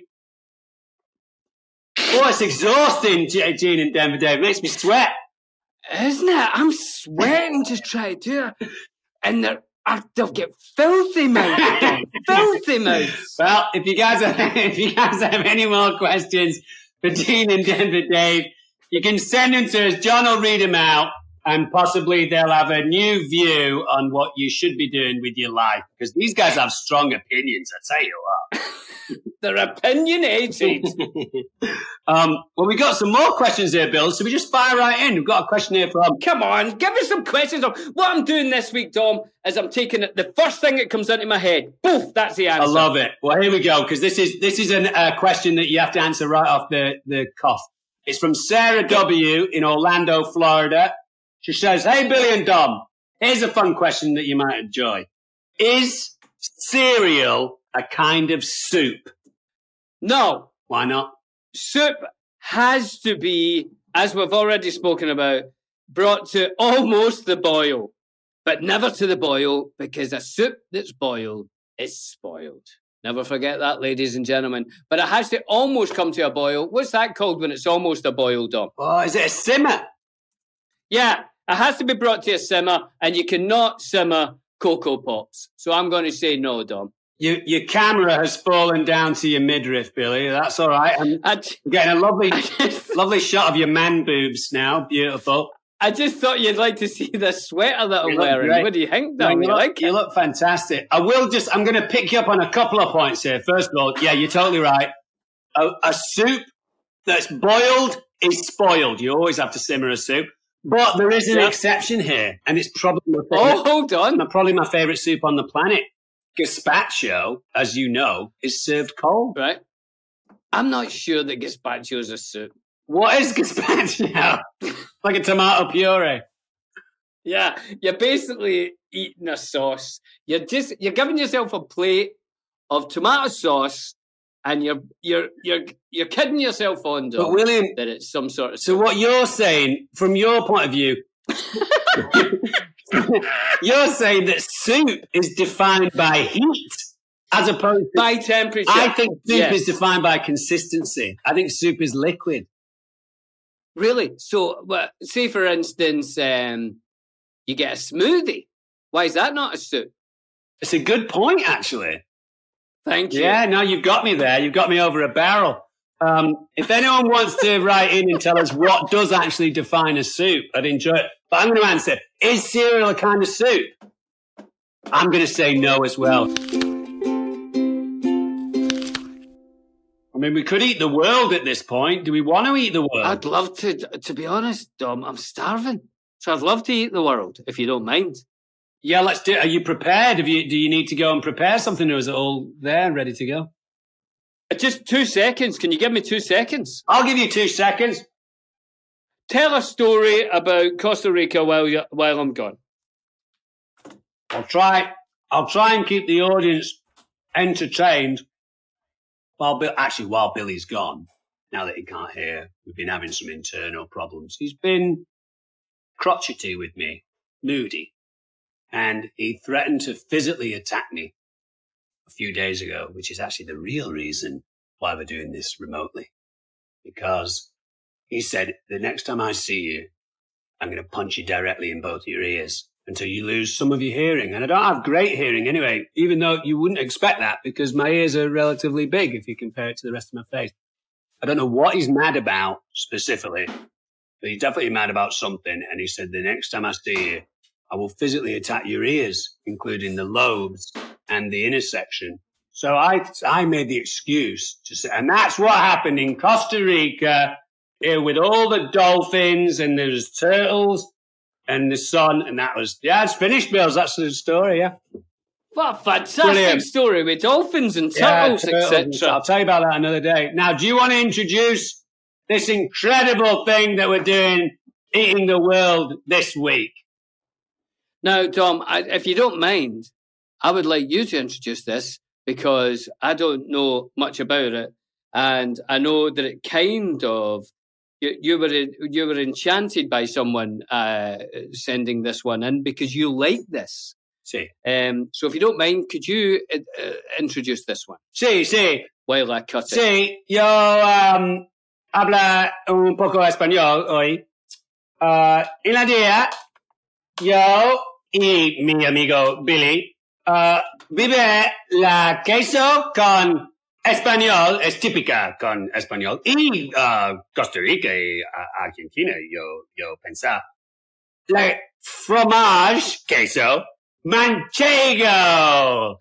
Oh, it's exhausting, Gene and Denver Dave. It makes me sweat. Isn't it? I'm sweating to try to do it. And they'll get filthy mouth. Filthy mouth. Well, if you guys have any more questions for Gene and Denver Dave, you can send them to us. John will read them out. And possibly they'll have a new view on what you should be doing with your life. Because these guys have strong opinions, I tell you what. They're opinionated. Well, we got some more questions here, Bill. So we just fire right in. We've got a question here from... Come on, give us some questions. What I'm doing this week, Tom, is I'm taking it, the first thing that comes into my head. Poof, that's the answer. I love it. Well, here we go. Because this is a question that you have to answer right off the cuff. It's from Sarah W. in Orlando, Florida. She says, hey, Billy and Dom, here's a fun question that you might enjoy. Is cereal a kind of soup? No. Why not? Soup has to be, as we've already spoken about, brought to almost the boil, but never to the boil, because a soup that's boiled is spoiled. Never forget that, ladies and gentlemen. But it has to almost come to a boil. What's that called when it's almost a boil, Dom? Oh, is it a simmer? Yeah, it has to be brought to a simmer, and you cannot simmer Cocoa Pops. So I'm going to say no, Dom. Your camera has fallen down to your midriff, Billy. That's all right. I'm getting a lovely shot of your man boobs now. Beautiful. I just thought you'd like to see the sweater that I'm You look wearing. great. What do you think, No, Dom? you like you it? look fantastic. I'm going to pick you up on a couple of points here. First of all, yeah, you're totally right. A soup that's boiled is spoiled. You always have to simmer a soup. But there is an exception here, and it's probably hold on. probably my favorite soup on the planet. Gazpacho, as you know, is served cold. Right. I'm not sure that gazpacho is a soup. What is gazpacho? Like a tomato puree. Yeah, you're basically eating a sauce. You're giving yourself a plate of tomato sauce, and you're kidding yourself on, Dom, But William, that it's some sort of. so what you're saying, from your point of view, you're saying that soup is defined by heat as opposed to by temperature. I think soup Yes. is defined by consistency. I think soup is liquid. Really? So, say for instance, you get a smoothie. Why is that not a soup? It's a good point, actually. Thank you. Yeah, no, you've got me there. You've got me over a barrel. If anyone wants to write in and tell us what does actually define a soup, I'd enjoy it. But I'm going to answer, is cereal a kind of soup? I'm going to say no as well. I mean, we could eat the world at this point. Do we want to eat the world? I'd love to be honest, Dom, I'm starving. So I'd love to eat the world, if you don't mind. Yeah, let's do it. Are you prepared? Do you need to go and prepare something, or is it all there and ready to go? Just 2 seconds. Can you give me 2 seconds? I'll give you 2 seconds. Tell a story about Costa Rica while I'm gone. I'll try and keep the audience entertained while Billy's gone. Now that he can't hear, we've been having some internal problems. He's been crotchety with me, moody, and he threatened to physically attack me a few days ago, which is actually the real reason why we're doing this remotely. Because he said, the next time I see you, I'm going to punch you directly in both your ears until you lose some of your hearing. And I don't have great hearing anyway, even though you wouldn't expect that because my ears are relatively big if you compare it to the rest of my face. I don't know what he's mad about specifically, but he's definitely mad about something. And he said, the next time I see you, I will physically attack your ears, including the lobes and the inner section. So I made the excuse to say, and that's what happened in Costa Rica, here with all the dolphins and there's turtles and the sun. And that was, it's finished, Bills. That's the story, yeah. What a fantastic Brilliant. story with dolphins and turtles, etc. I'll tell you about that another day. Now, do you want to introduce this incredible thing that we're doing, Eating the World, this week? Now, Dom, if you don't mind, I would like you to introduce this because I don't know much about it. And I know that it kind of, you were enchanted by someone sending this one in because you like this. Sí. So if you don't mind, could you introduce this one? Sí. While I cut it. Sí, yo habla un poco español hoy. En la día, yo y mi amigo Billy vive la queso con español, es típica con español. Y Costa Rica y Argentina, yo pensaba. La fromage, queso, manchego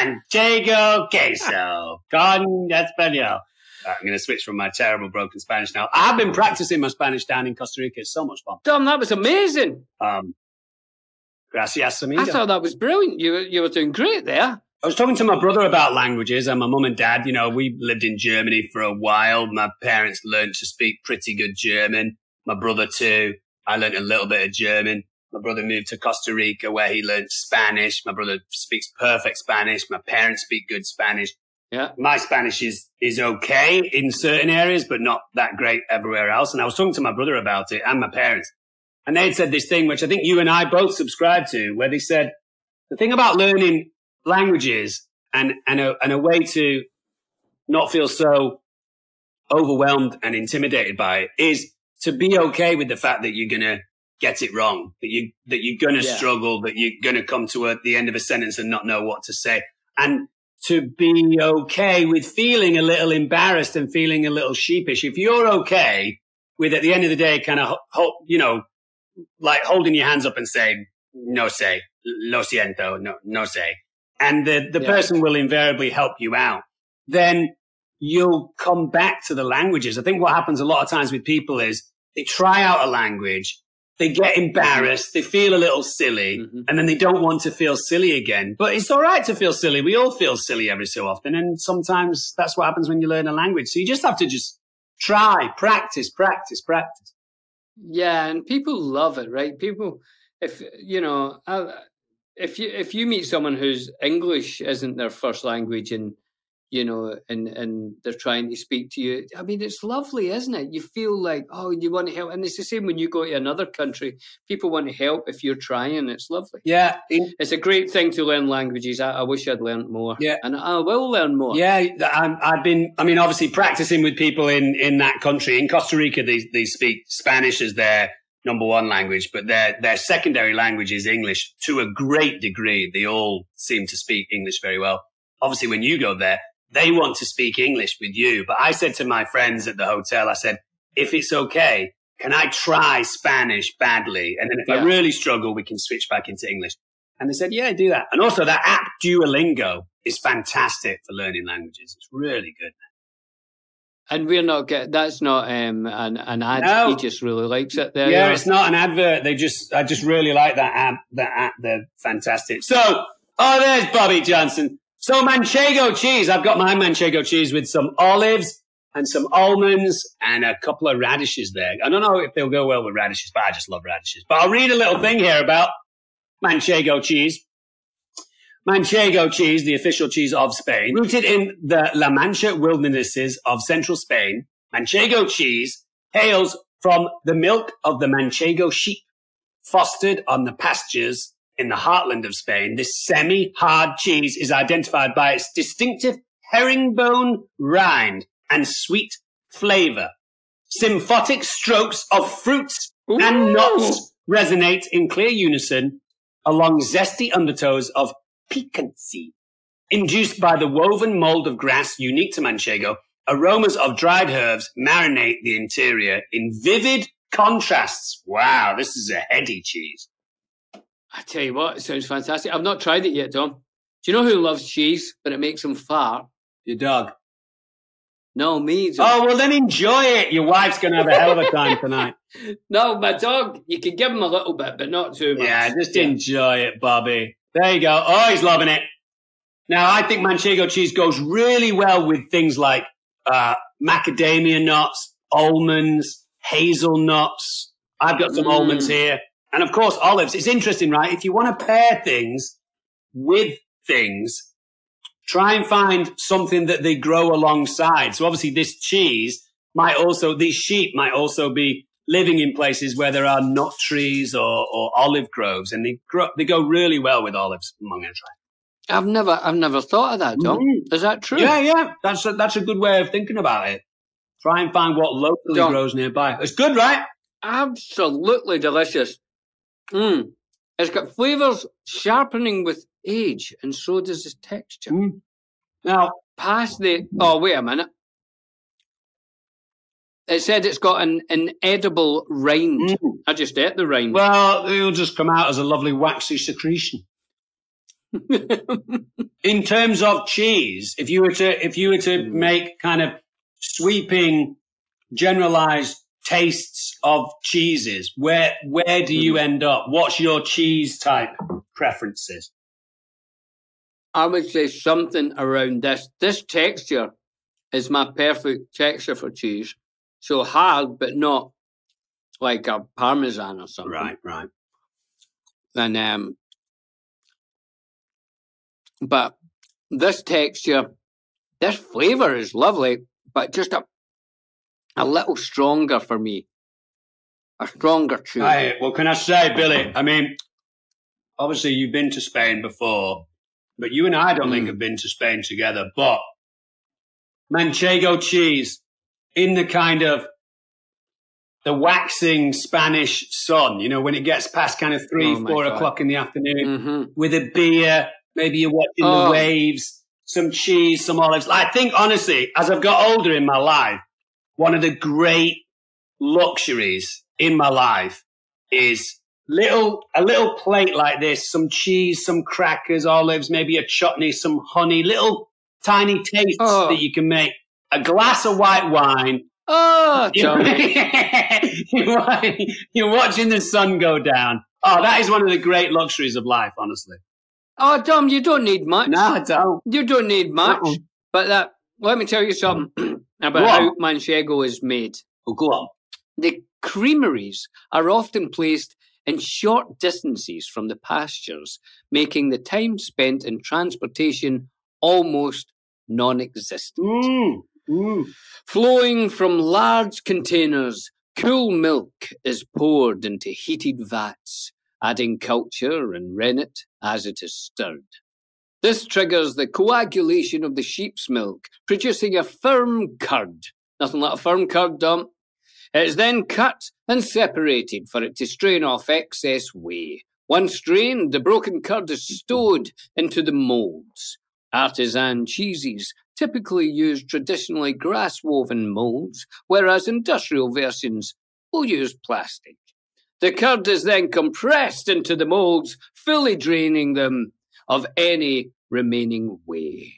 queso con español. I'm going to switch from my terrible broken Spanish now. I've been practicing my Spanish down in Costa Rica. It's so much fun. Dom, that was amazing. Gracias, amigo. I thought that was brilliant. You were doing great there. I was talking to my brother about languages, and my mum and dad, we lived in Germany for a while. My parents learned to speak pretty good German. My brother too. I learned a little bit of German. My brother moved to Costa Rica where he learned Spanish. My brother speaks perfect Spanish. My parents speak good Spanish. Yeah. My Spanish is okay in certain areas, but not that great everywhere else. And I was talking to my brother about it and my parents. And they had said this thing, which I think you and I both subscribe to, where they said the thing about learning languages and a way to not feel so overwhelmed and intimidated by it is to be okay with the fact that you're going to get it wrong, that you're going to struggle, that you're going to come to the end of a sentence and not know what to say. And to be okay with feeling a little embarrassed and feeling a little sheepish. If you're okay with, at the end of the day, kind of, like holding your hands up and saying, no sé, lo siento, no sé. And the person will invariably help you out. Then you'll come back to the languages. I think what happens a lot of times with people is they try out a language, they get embarrassed, they feel a little silly, and then they don't want to feel silly again. But it's all right to feel silly. We all feel silly every so often. And sometimes that's what happens when you learn a language. So you just have to just try, practice. Yeah, and people love it, right? People, if you meet someone whose English isn't their first language and they're trying to speak to you, I mean, it's lovely, isn't it? You feel like, oh, you want to help. And it's the same when you go to another country. People want to help if you're trying. It's lovely. Yeah. It's a great thing to learn languages. I wish I'd learned more. Yeah. And I will learn more. Yeah. I've been obviously practicing with people in that country. In Costa Rica, they speak Spanish as their number one language, but their secondary language is English to a great degree. They all seem to speak English very well. Obviously, when you go there, they want to speak English with you. But I said to my friends at the hotel, I said, if it's okay, can I try Spanish badly? And then if I really struggle, we can switch back into English. And they said, yeah, do that. And also that app Duolingo is fantastic for learning languages. It's really good. And we're not that's not an ad. No. He just really likes it. There, yeah, it's not an advert. I just really like that app. They're fantastic. So, there's Bobby Johnson. So Manchego cheese. I've got my Manchego cheese with some olives and some almonds and a couple of radishes there. I don't know if they'll go well with radishes, but I just love radishes. But I'll read a little thing here about Manchego cheese. Manchego cheese, the official cheese of Spain, rooted in the La Mancha wildernesses of central Spain. Manchego cheese hails from the milk of the Manchego sheep, fostered on the pastures in the heartland of Spain. This semi-hard cheese is identified by its distinctive herringbone rind and sweet flavor. Symphotic strokes of fruits and nuts resonate in clear unison along zesty undertones of piquancy. Induced by the woven mold of grass unique to Manchego, aromas of dried herbs marinate the interior in vivid contrasts. Wow, this is a heady cheese. I tell you what, it sounds fantastic. I've not tried it yet, Tom. Do you know who loves cheese, but it makes him fart? Your dog. No, me. Oh, well, then enjoy it. Your wife's going to have a hell of a time tonight. No, my dog, you can give him a little bit, but not too much. Yeah, just enjoy it, Bobby. There you go. Oh, he's loving it. Now, I think Manchego cheese goes really well with things like macadamia nuts, almonds, hazelnuts. I've got some almonds here. And, of course, olives. It's interesting, right? If you want to pair things with things, try and find something that they grow alongside. So, obviously, these sheep might also be living in places where there are nut trees or olive groves, and they go really well with olives. I'm going to try. I've never thought of that, Tom. Is that true? Yeah. That's a good way of thinking about it. Try and find what locally grows nearby. It's good, right? Absolutely delicious. It's got flavours sharpening with age, and so does the texture. Now, past the... Oh, wait a minute. It said it's got an edible rind. I just ate the rind. Well, it'll just come out as a lovely waxy secretion. In terms of cheese, if you were to make kind of sweeping, generalized tastes of cheeses, where do you end up? What's your cheese type preferences? I would say something around this. This texture is my perfect texture for cheese. So hard, but not like a Parmesan or something. Right. And but this texture, this flavour is lovely, but just a little stronger for me. A stronger cheese. Well, can I say, Billy? I mean, obviously you've been to Spain before, but you and I don't think have been to Spain together. But Manchego cheese in the kind of the waxing Spanish sun, you know, when it gets past kind of 4 o'clock in the afternoon with a beer, maybe you're watching the waves, some cheese, some olives. I think, honestly, as I've got older in my life, one of the great luxuries in my life is a little plate like this, some cheese, some crackers, olives, maybe a chutney, some honey, little tiny tastes that you can make. A glass of white wine. Oh, Tom. You're watching the sun go down. Oh, that is one of the great luxuries of life, honestly. Oh, Tom, you don't need much. No, I don't. You don't need much. Uh-uh. But let me tell you something about how manchego is made. Oh, go on. The creameries are often placed in short distances from the pastures, making the time spent in transportation almost non-existent. Flowing from large containers, cool milk is poured into heated vats, adding culture and rennet as it is stirred. This triggers the coagulation of the sheep's milk, producing a firm curd. Nothing like a firm curd, Dom. It is then cut and separated for it to strain off excess whey. Once strained, the broken curd is stowed into the moulds. Artisan cheeses typically use traditionally grass-woven moulds, whereas industrial versions will use plastic. The curd is then compressed into the moulds, fully draining them of any remaining whey.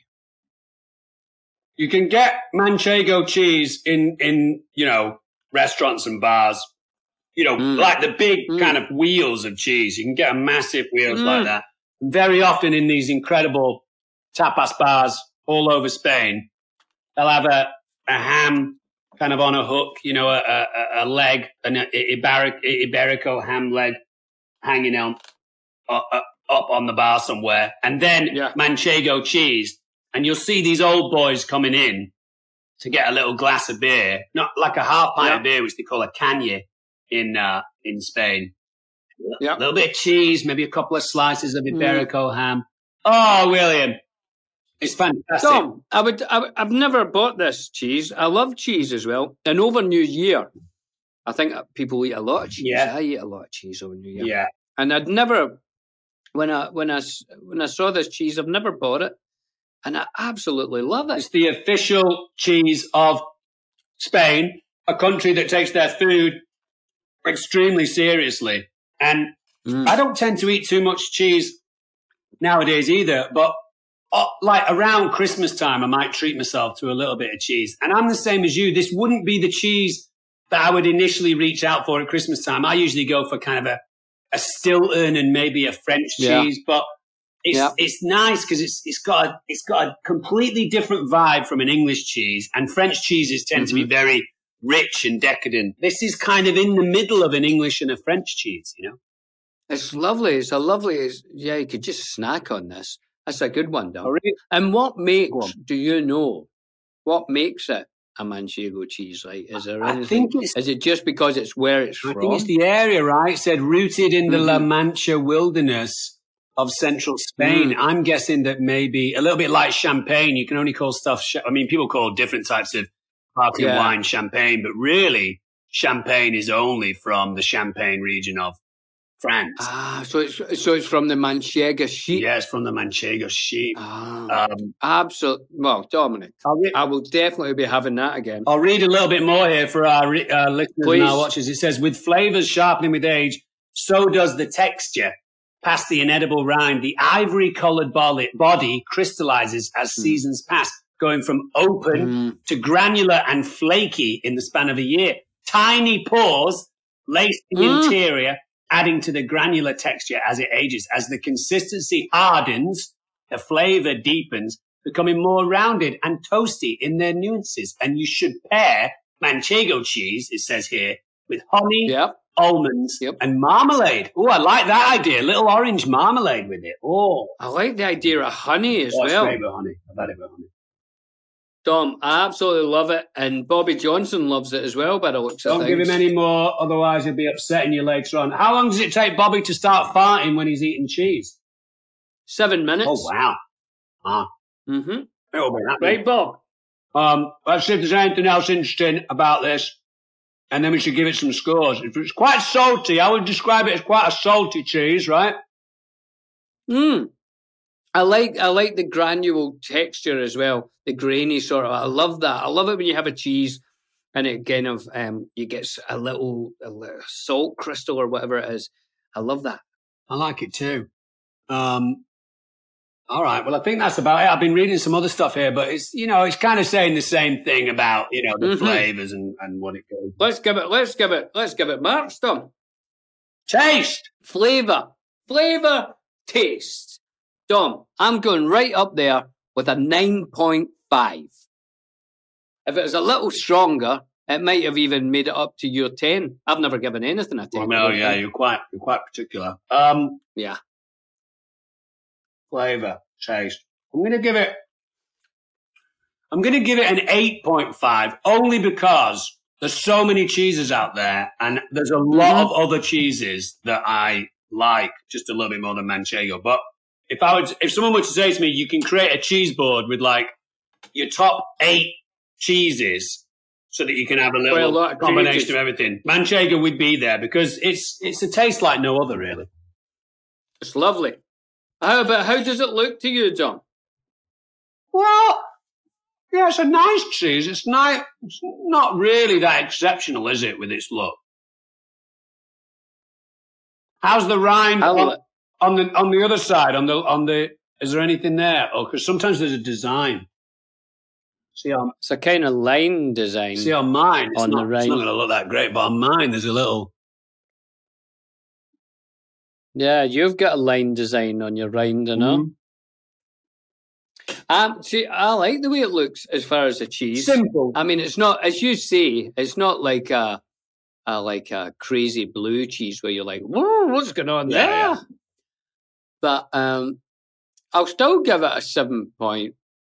You can get manchego cheese in restaurants and bars. Like the big kind of wheels of cheese. You can get a massive wheels like that. Very often in these incredible tapas bars all over Spain, they'll have a ham kind of on a hook, a leg, an Iberico ham leg hanging out up on the bar somewhere, and then manchego cheese. And you'll see these old boys coming in to get a little glass of beer, not like a half pint of beer, which they call a caña in Spain. A little bit of cheese, maybe a couple of slices of Iberico ham. Oh, William, it's fantastic. Tom, I've never bought this cheese. I love cheese as well. And over New Year, I think people eat a lot of cheese. Yeah. I eat a lot of cheese over New Year. Yeah. And I'd never, when I saw this cheese, I've never bought it. And I absolutely love it. It's the official cheese of Spain, a country that takes their food extremely seriously. And I don't tend to eat too much cheese nowadays either, but like around Christmas time, I might treat myself to a little bit of cheese. And I'm the same as you. This wouldn't be the cheese that I would initially reach out for at Christmas time. I usually go for kind of a Stilton and maybe a French cheese, but it's nice because it's got a completely different vibe from an English cheese, and French cheeses tend to be very rich and decadent. This is kind of in the middle of an English and a French cheese, It's lovely. It's a lovely. You could just snack on this. That's a good one, Doug. Oh, really? And what makes? Do you know what makes it a manchego cheese? Like, is there anything? Is it just because it's where it's from? I think it's the area, right? It said rooted in the La Mancha wilderness of central Spain. I'm guessing that maybe a little bit like champagne. You can only call stuff. People call different types of sparkling wine champagne, but really, champagne is only from the Champagne region of France. So it's from the Manchego sheep. Yeah, it's from the Manchego sheep. Absolutely. Well, Dominic, I will definitely be having that again. I'll read a little bit more here for our listeners and our watchers. It says, with flavors sharpening with age, so does the texture. Past the inedible rind, the ivory-colored body crystallizes as seasons pass, going from open to granular and flaky in the span of a year. Tiny pores lace the interior, adding to the granular texture as it ages. As the consistency hardens, the flavor deepens, becoming more rounded and toasty in their nuances. And you should pair manchego cheese, it says here, with honey, almonds, and marmalade. Oh, I like that idea. A little orange marmalade with it. Oh, I like the idea of honey as well. It's great with honey. I've had it with honey. Dom, I absolutely love it. And Bobby Johnson loves it as well, by the looks of things. Don't give him any more, otherwise he'll be upsetting you later on. How long does it take Bobby to start farting when he's eating cheese? 7 minutes. Oh, wow. It'll be that right, Bob? Let's see if there's anything else interesting about this. And then we should give it some scores. It's quite salty. I would describe it as quite a salty cheese, right? I like the granule texture as well, the grainy sort of. I love that. I love it when you have a cheese And it kind of, you get a little salt crystal or whatever it is. I love that. I like it too. All right. Well, I think that's about it. I've been reading some other stuff here, but it's, it's kind of saying the same thing about, the flavors and what it goes. Let's give it marks, Tom. Taste. Flavor, taste. Dom, I'm going right up there with a 9.5. If it was a little stronger, it might have even made it up to your 10. I've never given anything a 10. Well, yeah, you're quite particular. Yeah. Flavor, taste. I'm going to give it an 8.5 only because there's so many cheeses out there and there's a lot of other cheeses that I like just a little bit more than Manchego. But if someone were to say to me, you can create a cheese board with like your top 8 cheeses so that you can have a little combination of everything, Manchego would be there because it's a taste like no other, really. It's lovely. How does it look to you, John? Well, yeah, it's a nice cheese. It's nice. It's not really that exceptional, is it, with its look? How's the rind on the other side? On the is there anything there? Oh, because sometimes there's a design. See it's a kind of line design. See on mine, it's not going to look that great, but on mine there's a little. Yeah, you've got a line design on your rind, you know. See, I like the way it looks as far as the cheese. Simple. I mean, it's not, as you say, it's not like a crazy blue cheese where you're like, whoa, what's going on there? Yeah. But I'll still give it a 7.6.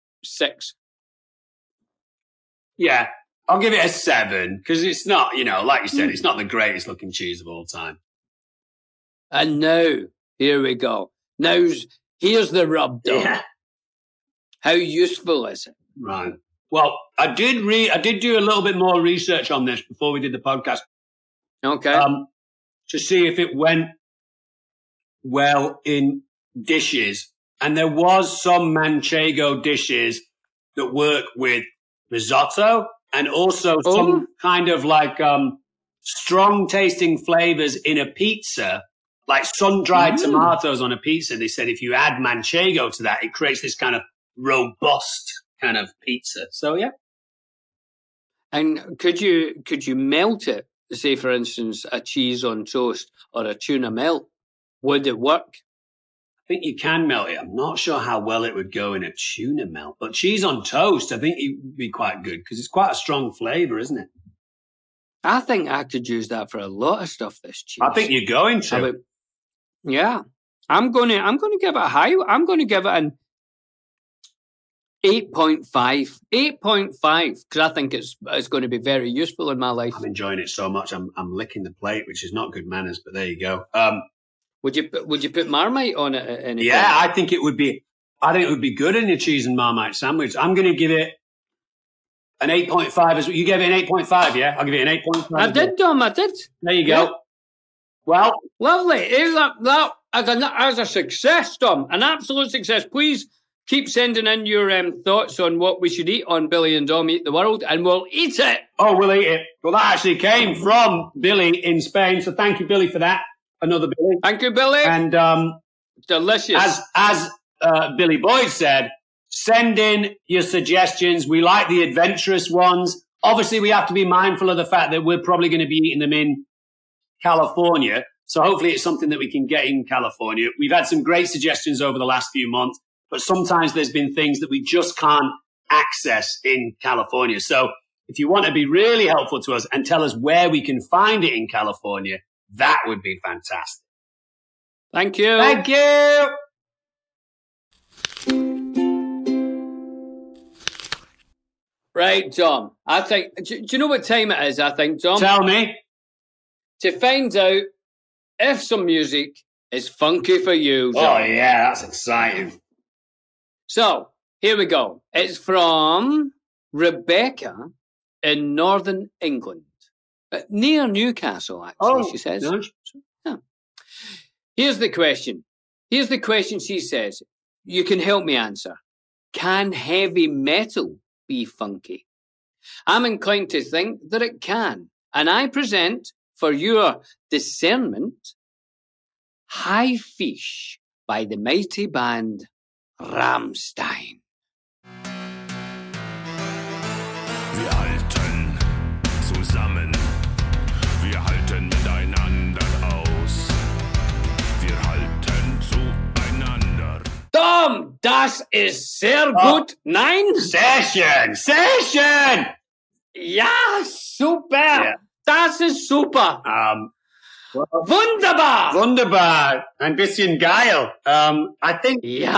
Yeah, I'll give it a 7 because it's not, like you said, it's not the greatest looking cheese of all time. And now, here we go. Now, here's the rub, Dom. Yeah. How useful is it? Right. Well, I did do a little bit more research on this before we did the podcast. Okay. To see if it went well in dishes. And there was some Manchego dishes that work with risotto and also some kind of like strong tasting flavors in a pizza. Like sun-dried tomatoes on a pizza. They said if you add Manchego to that, it creates this kind of robust kind of pizza. So, yeah. And could you melt it? Say, for instance, a cheese on toast or a tuna melt. Would it work? I think you can melt it. I'm not sure how well it would go in a tuna melt. But cheese on toast, I think it would be quite good because it's quite a strong flavour, isn't it? I think I could use that for a lot of stuff, this cheese. I think you're going to. Yeah, I'm going to give it a high. I'm going to give it an 8.5. 8.5 because I think it's going to be very useful in my life. I'm enjoying it so much. I'm licking the plate, which is not good manners, but there you go. Would you put Marmite on it at any point? Yeah, I think it would be good in your cheese and Marmite sandwich. I'm going to give it an 8.5. You gave it an 8.5, yeah? I'll give it an 8.5. I did, Dom. I did. There you go. Yeah. Well, lovely. That as a success, Tom, an absolute success. Please keep sending in your thoughts on what we should eat on Billy and Dom Eat the World, and we'll eat it. Oh, we'll eat it. Well, that actually came from Billy in Spain, so thank you, Billy, for that. Another Billy. Thank you, Billy. And delicious. As Billy Boyd said, send in your suggestions. We like the adventurous ones. Obviously, we have to be mindful of the fact that we're probably going to be eating them in California. So hopefully it's something that we can get in California. We've had some great suggestions over the last few months, but sometimes there's been things that we just can't access in California. So if you want to be really helpful to us and tell us where we can find it in California, that would be fantastic. Thank you. Thank you. Right, Tom. I think, do you know what time it is, I think, Tom? Tell me. To find out if some music is funky for you, Tom. Oh, yeah, that's exciting. So, here we go. It's from Rebecca in Northern England. Near Newcastle, actually, she says. Nice. Yeah. Here's the question. She says. You can help me answer. Can heavy metal be funky? I'm inclined to think that it can. And I present for your discernment High Fish by the mighty band Rammstein. Wir halten zusammen, wir halten miteinander aus, wir halten zueinander. Tom, das ist sehr gut. Nein? Session! Ja, super. Ja. Das ist super. Wunderbar. Wunderbar. Ein bisschen geil. I think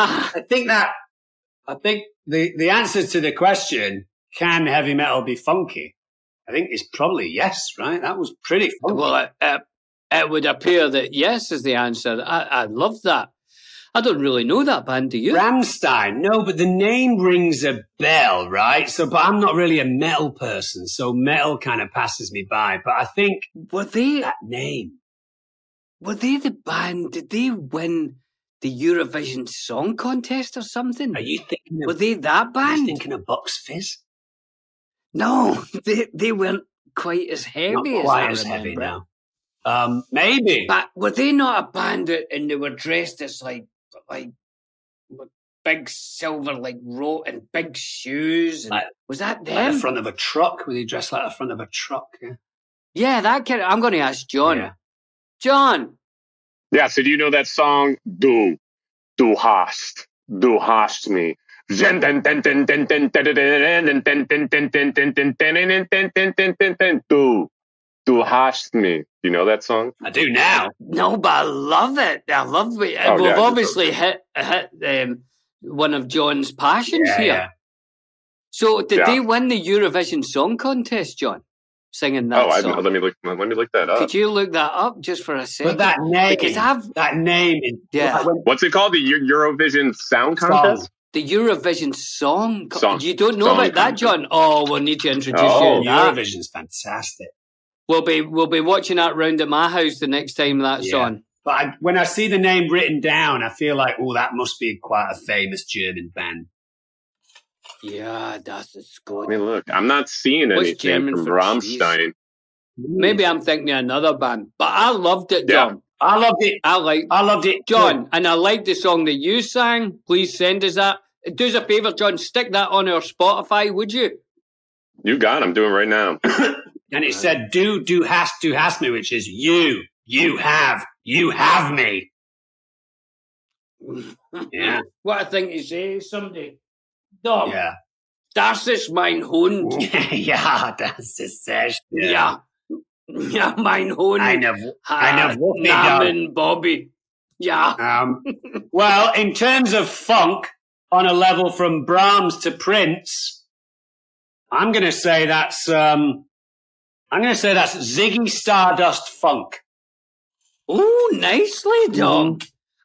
the answer to the question, can heavy metal be funky? I think it's probably yes, right? That was pretty funky. Well, it would appear that yes is the answer. I love that. I don't really know that band, do you? Rammstein, no, but the name rings a bell, right? So, but I'm not really a metal person, so metal kind of passes me by. But I think that name. Were they the band? Did they win the Eurovision Song Contest or something? Are you thinking Were they that band? Are you thinking of Bucks Fizz? No, they weren't quite as heavy. Not quite as heavy now. Maybe. But were they not a band and they were dressed as like with big silver rope and big shoes? And was that them? Like the front of a truck? Were they dressed like the front of a truck? Yeah, that kind of, I'm going to ask John. Yeah. John. Yeah, so do you know that song? Du hast me. Du hast me. Do you know that song? I do now. No, but I love it. I love it. We've obviously hit one of John's passions here. Yeah. So did they win the Eurovision Song Contest, John? Singing that song? Let me look that up. Could you look that up just for a second? But that name, because that name is... Yeah. What's it called? The Eurovision Sound Contest? The Eurovision Song Contest. You don't know about that, John? Oh, we'll need to introduce you to that. Eurovision's fantastic. We'll be watching that round at my house the next time that's on. But when I see the name written down, I feel like, that must be quite a famous German band. Yeah, that's good. I mean, look, I'm not seeing anything from Rammstein. Maybe I'm thinking of another band, but I loved it, John. I loved it. I loved it, John. And I liked the song that you sang. Please send us that. Do us a favour, John. Stick that on our Spotify, would you? You got it. I'm doing it right now. And it said, du hast me, which is you have me. Yeah. What I think you say, somebody. Dom. Yeah. Das ist mein Hund. Ja, das ist sehr schön. Ja. Ja, mein Hund. Eine Namen Bobby. Ja. Well, in terms of funk, on a level from Brahms to Prince, I'm going to say that's Ziggy Stardust funk. Oh, nicely done.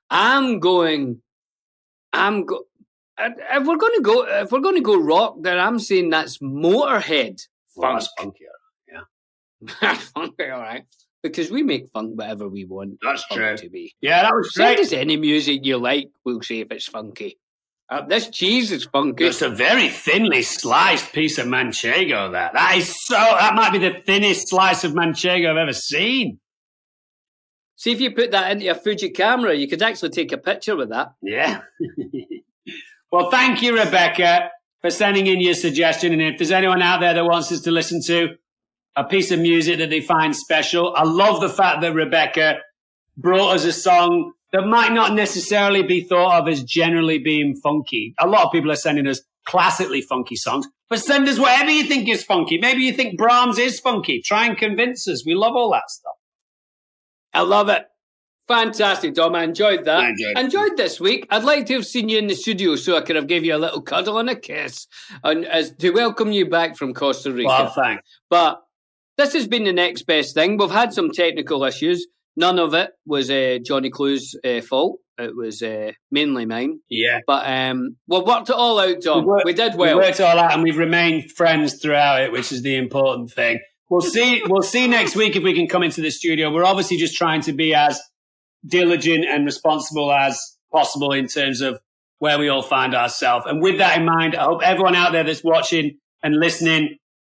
If we're going to go rock, then I'm saying that's Motorhead funk. Well, that's funkier, yeah. That's funky, all right. Because we make funk whatever we want. That's true. To be. Yeah, that was great. Send us any music you like. We'll see if it's funky. This cheese is funky. It's a very thinly sliced piece of manchego. That might be the thinnest slice of manchego I've ever seen. See, if you put that into a Fuji camera, you could actually take a picture with that. Yeah. Well, thank you, Rebecca, for sending in your suggestion. And if there's anyone out there that wants us to listen to a piece of music that they find special, I love the fact that Rebecca brought us a song that might not necessarily be thought of as generally being funky. A lot of people are sending us classically funky songs, but send us whatever you think is funky. Maybe you think Brahms is funky. Try and convince us. We love all that stuff. I love it. Fantastic, Dom. I enjoyed that. I enjoyed this week. I'd like to have seen you in the studio so I could have give you a little cuddle and a kiss and as to welcome you back from Costa Rica. Well, thanks. But this has been the next best thing. We've had some technical issues. None of it was Johnny Clue's fault. It was mainly mine. Yeah. But we worked it all out, Dom. We did well. We worked it all out and we've remained friends throughout it, which is the important thing. We'll see next week if we can come into the studio. We're obviously just trying to be as diligent and responsible as possible in terms of where we all find ourselves. And with that in mind, I hope everyone out there that's watching and listening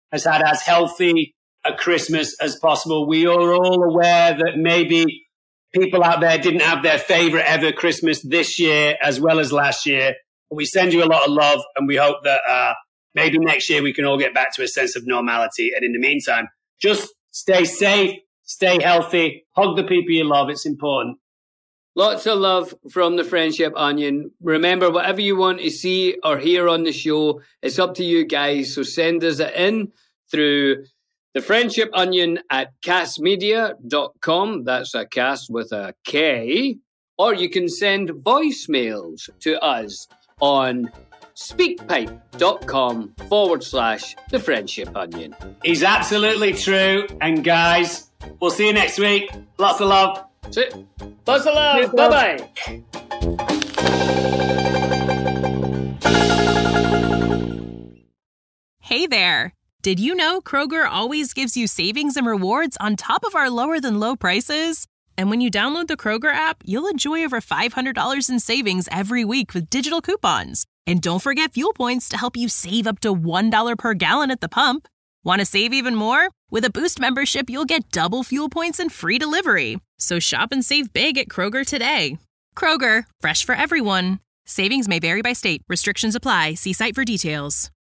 has had as healthy a Christmas as possible. We are all aware that maybe people out there didn't have their favorite ever Christmas this year as well as last year. But we send you a lot of love, and we hope that maybe next year we can all get back to a sense of normality. And in the meantime, just stay safe, stay healthy, hug the people you love. It's important. Lots of love from the Friendship Onion. Remember, whatever you want to see or hear on the show, it's up to you guys. So send us it in through the Friendship Onion at castmedia.com. That's a cast with a K. Or you can send voicemails to us on speakpipe.com/the Friendship Onion. He's absolutely true. And guys, we'll see you next week. Lots of love. That's it. Lots of love. Bye-bye. Hey there. Did you know Kroger always gives you savings and rewards on top of our lower than low prices? And when you download the Kroger app, you'll enjoy over $500 in savings every week with digital coupons. And don't forget fuel points to help you save up to $1 per gallon at the pump. Want to save even more? With a Boost membership, you'll get double fuel points and free delivery. So shop and save big at Kroger today. Kroger, fresh for everyone. Savings may vary by state. Restrictions apply. See site for details.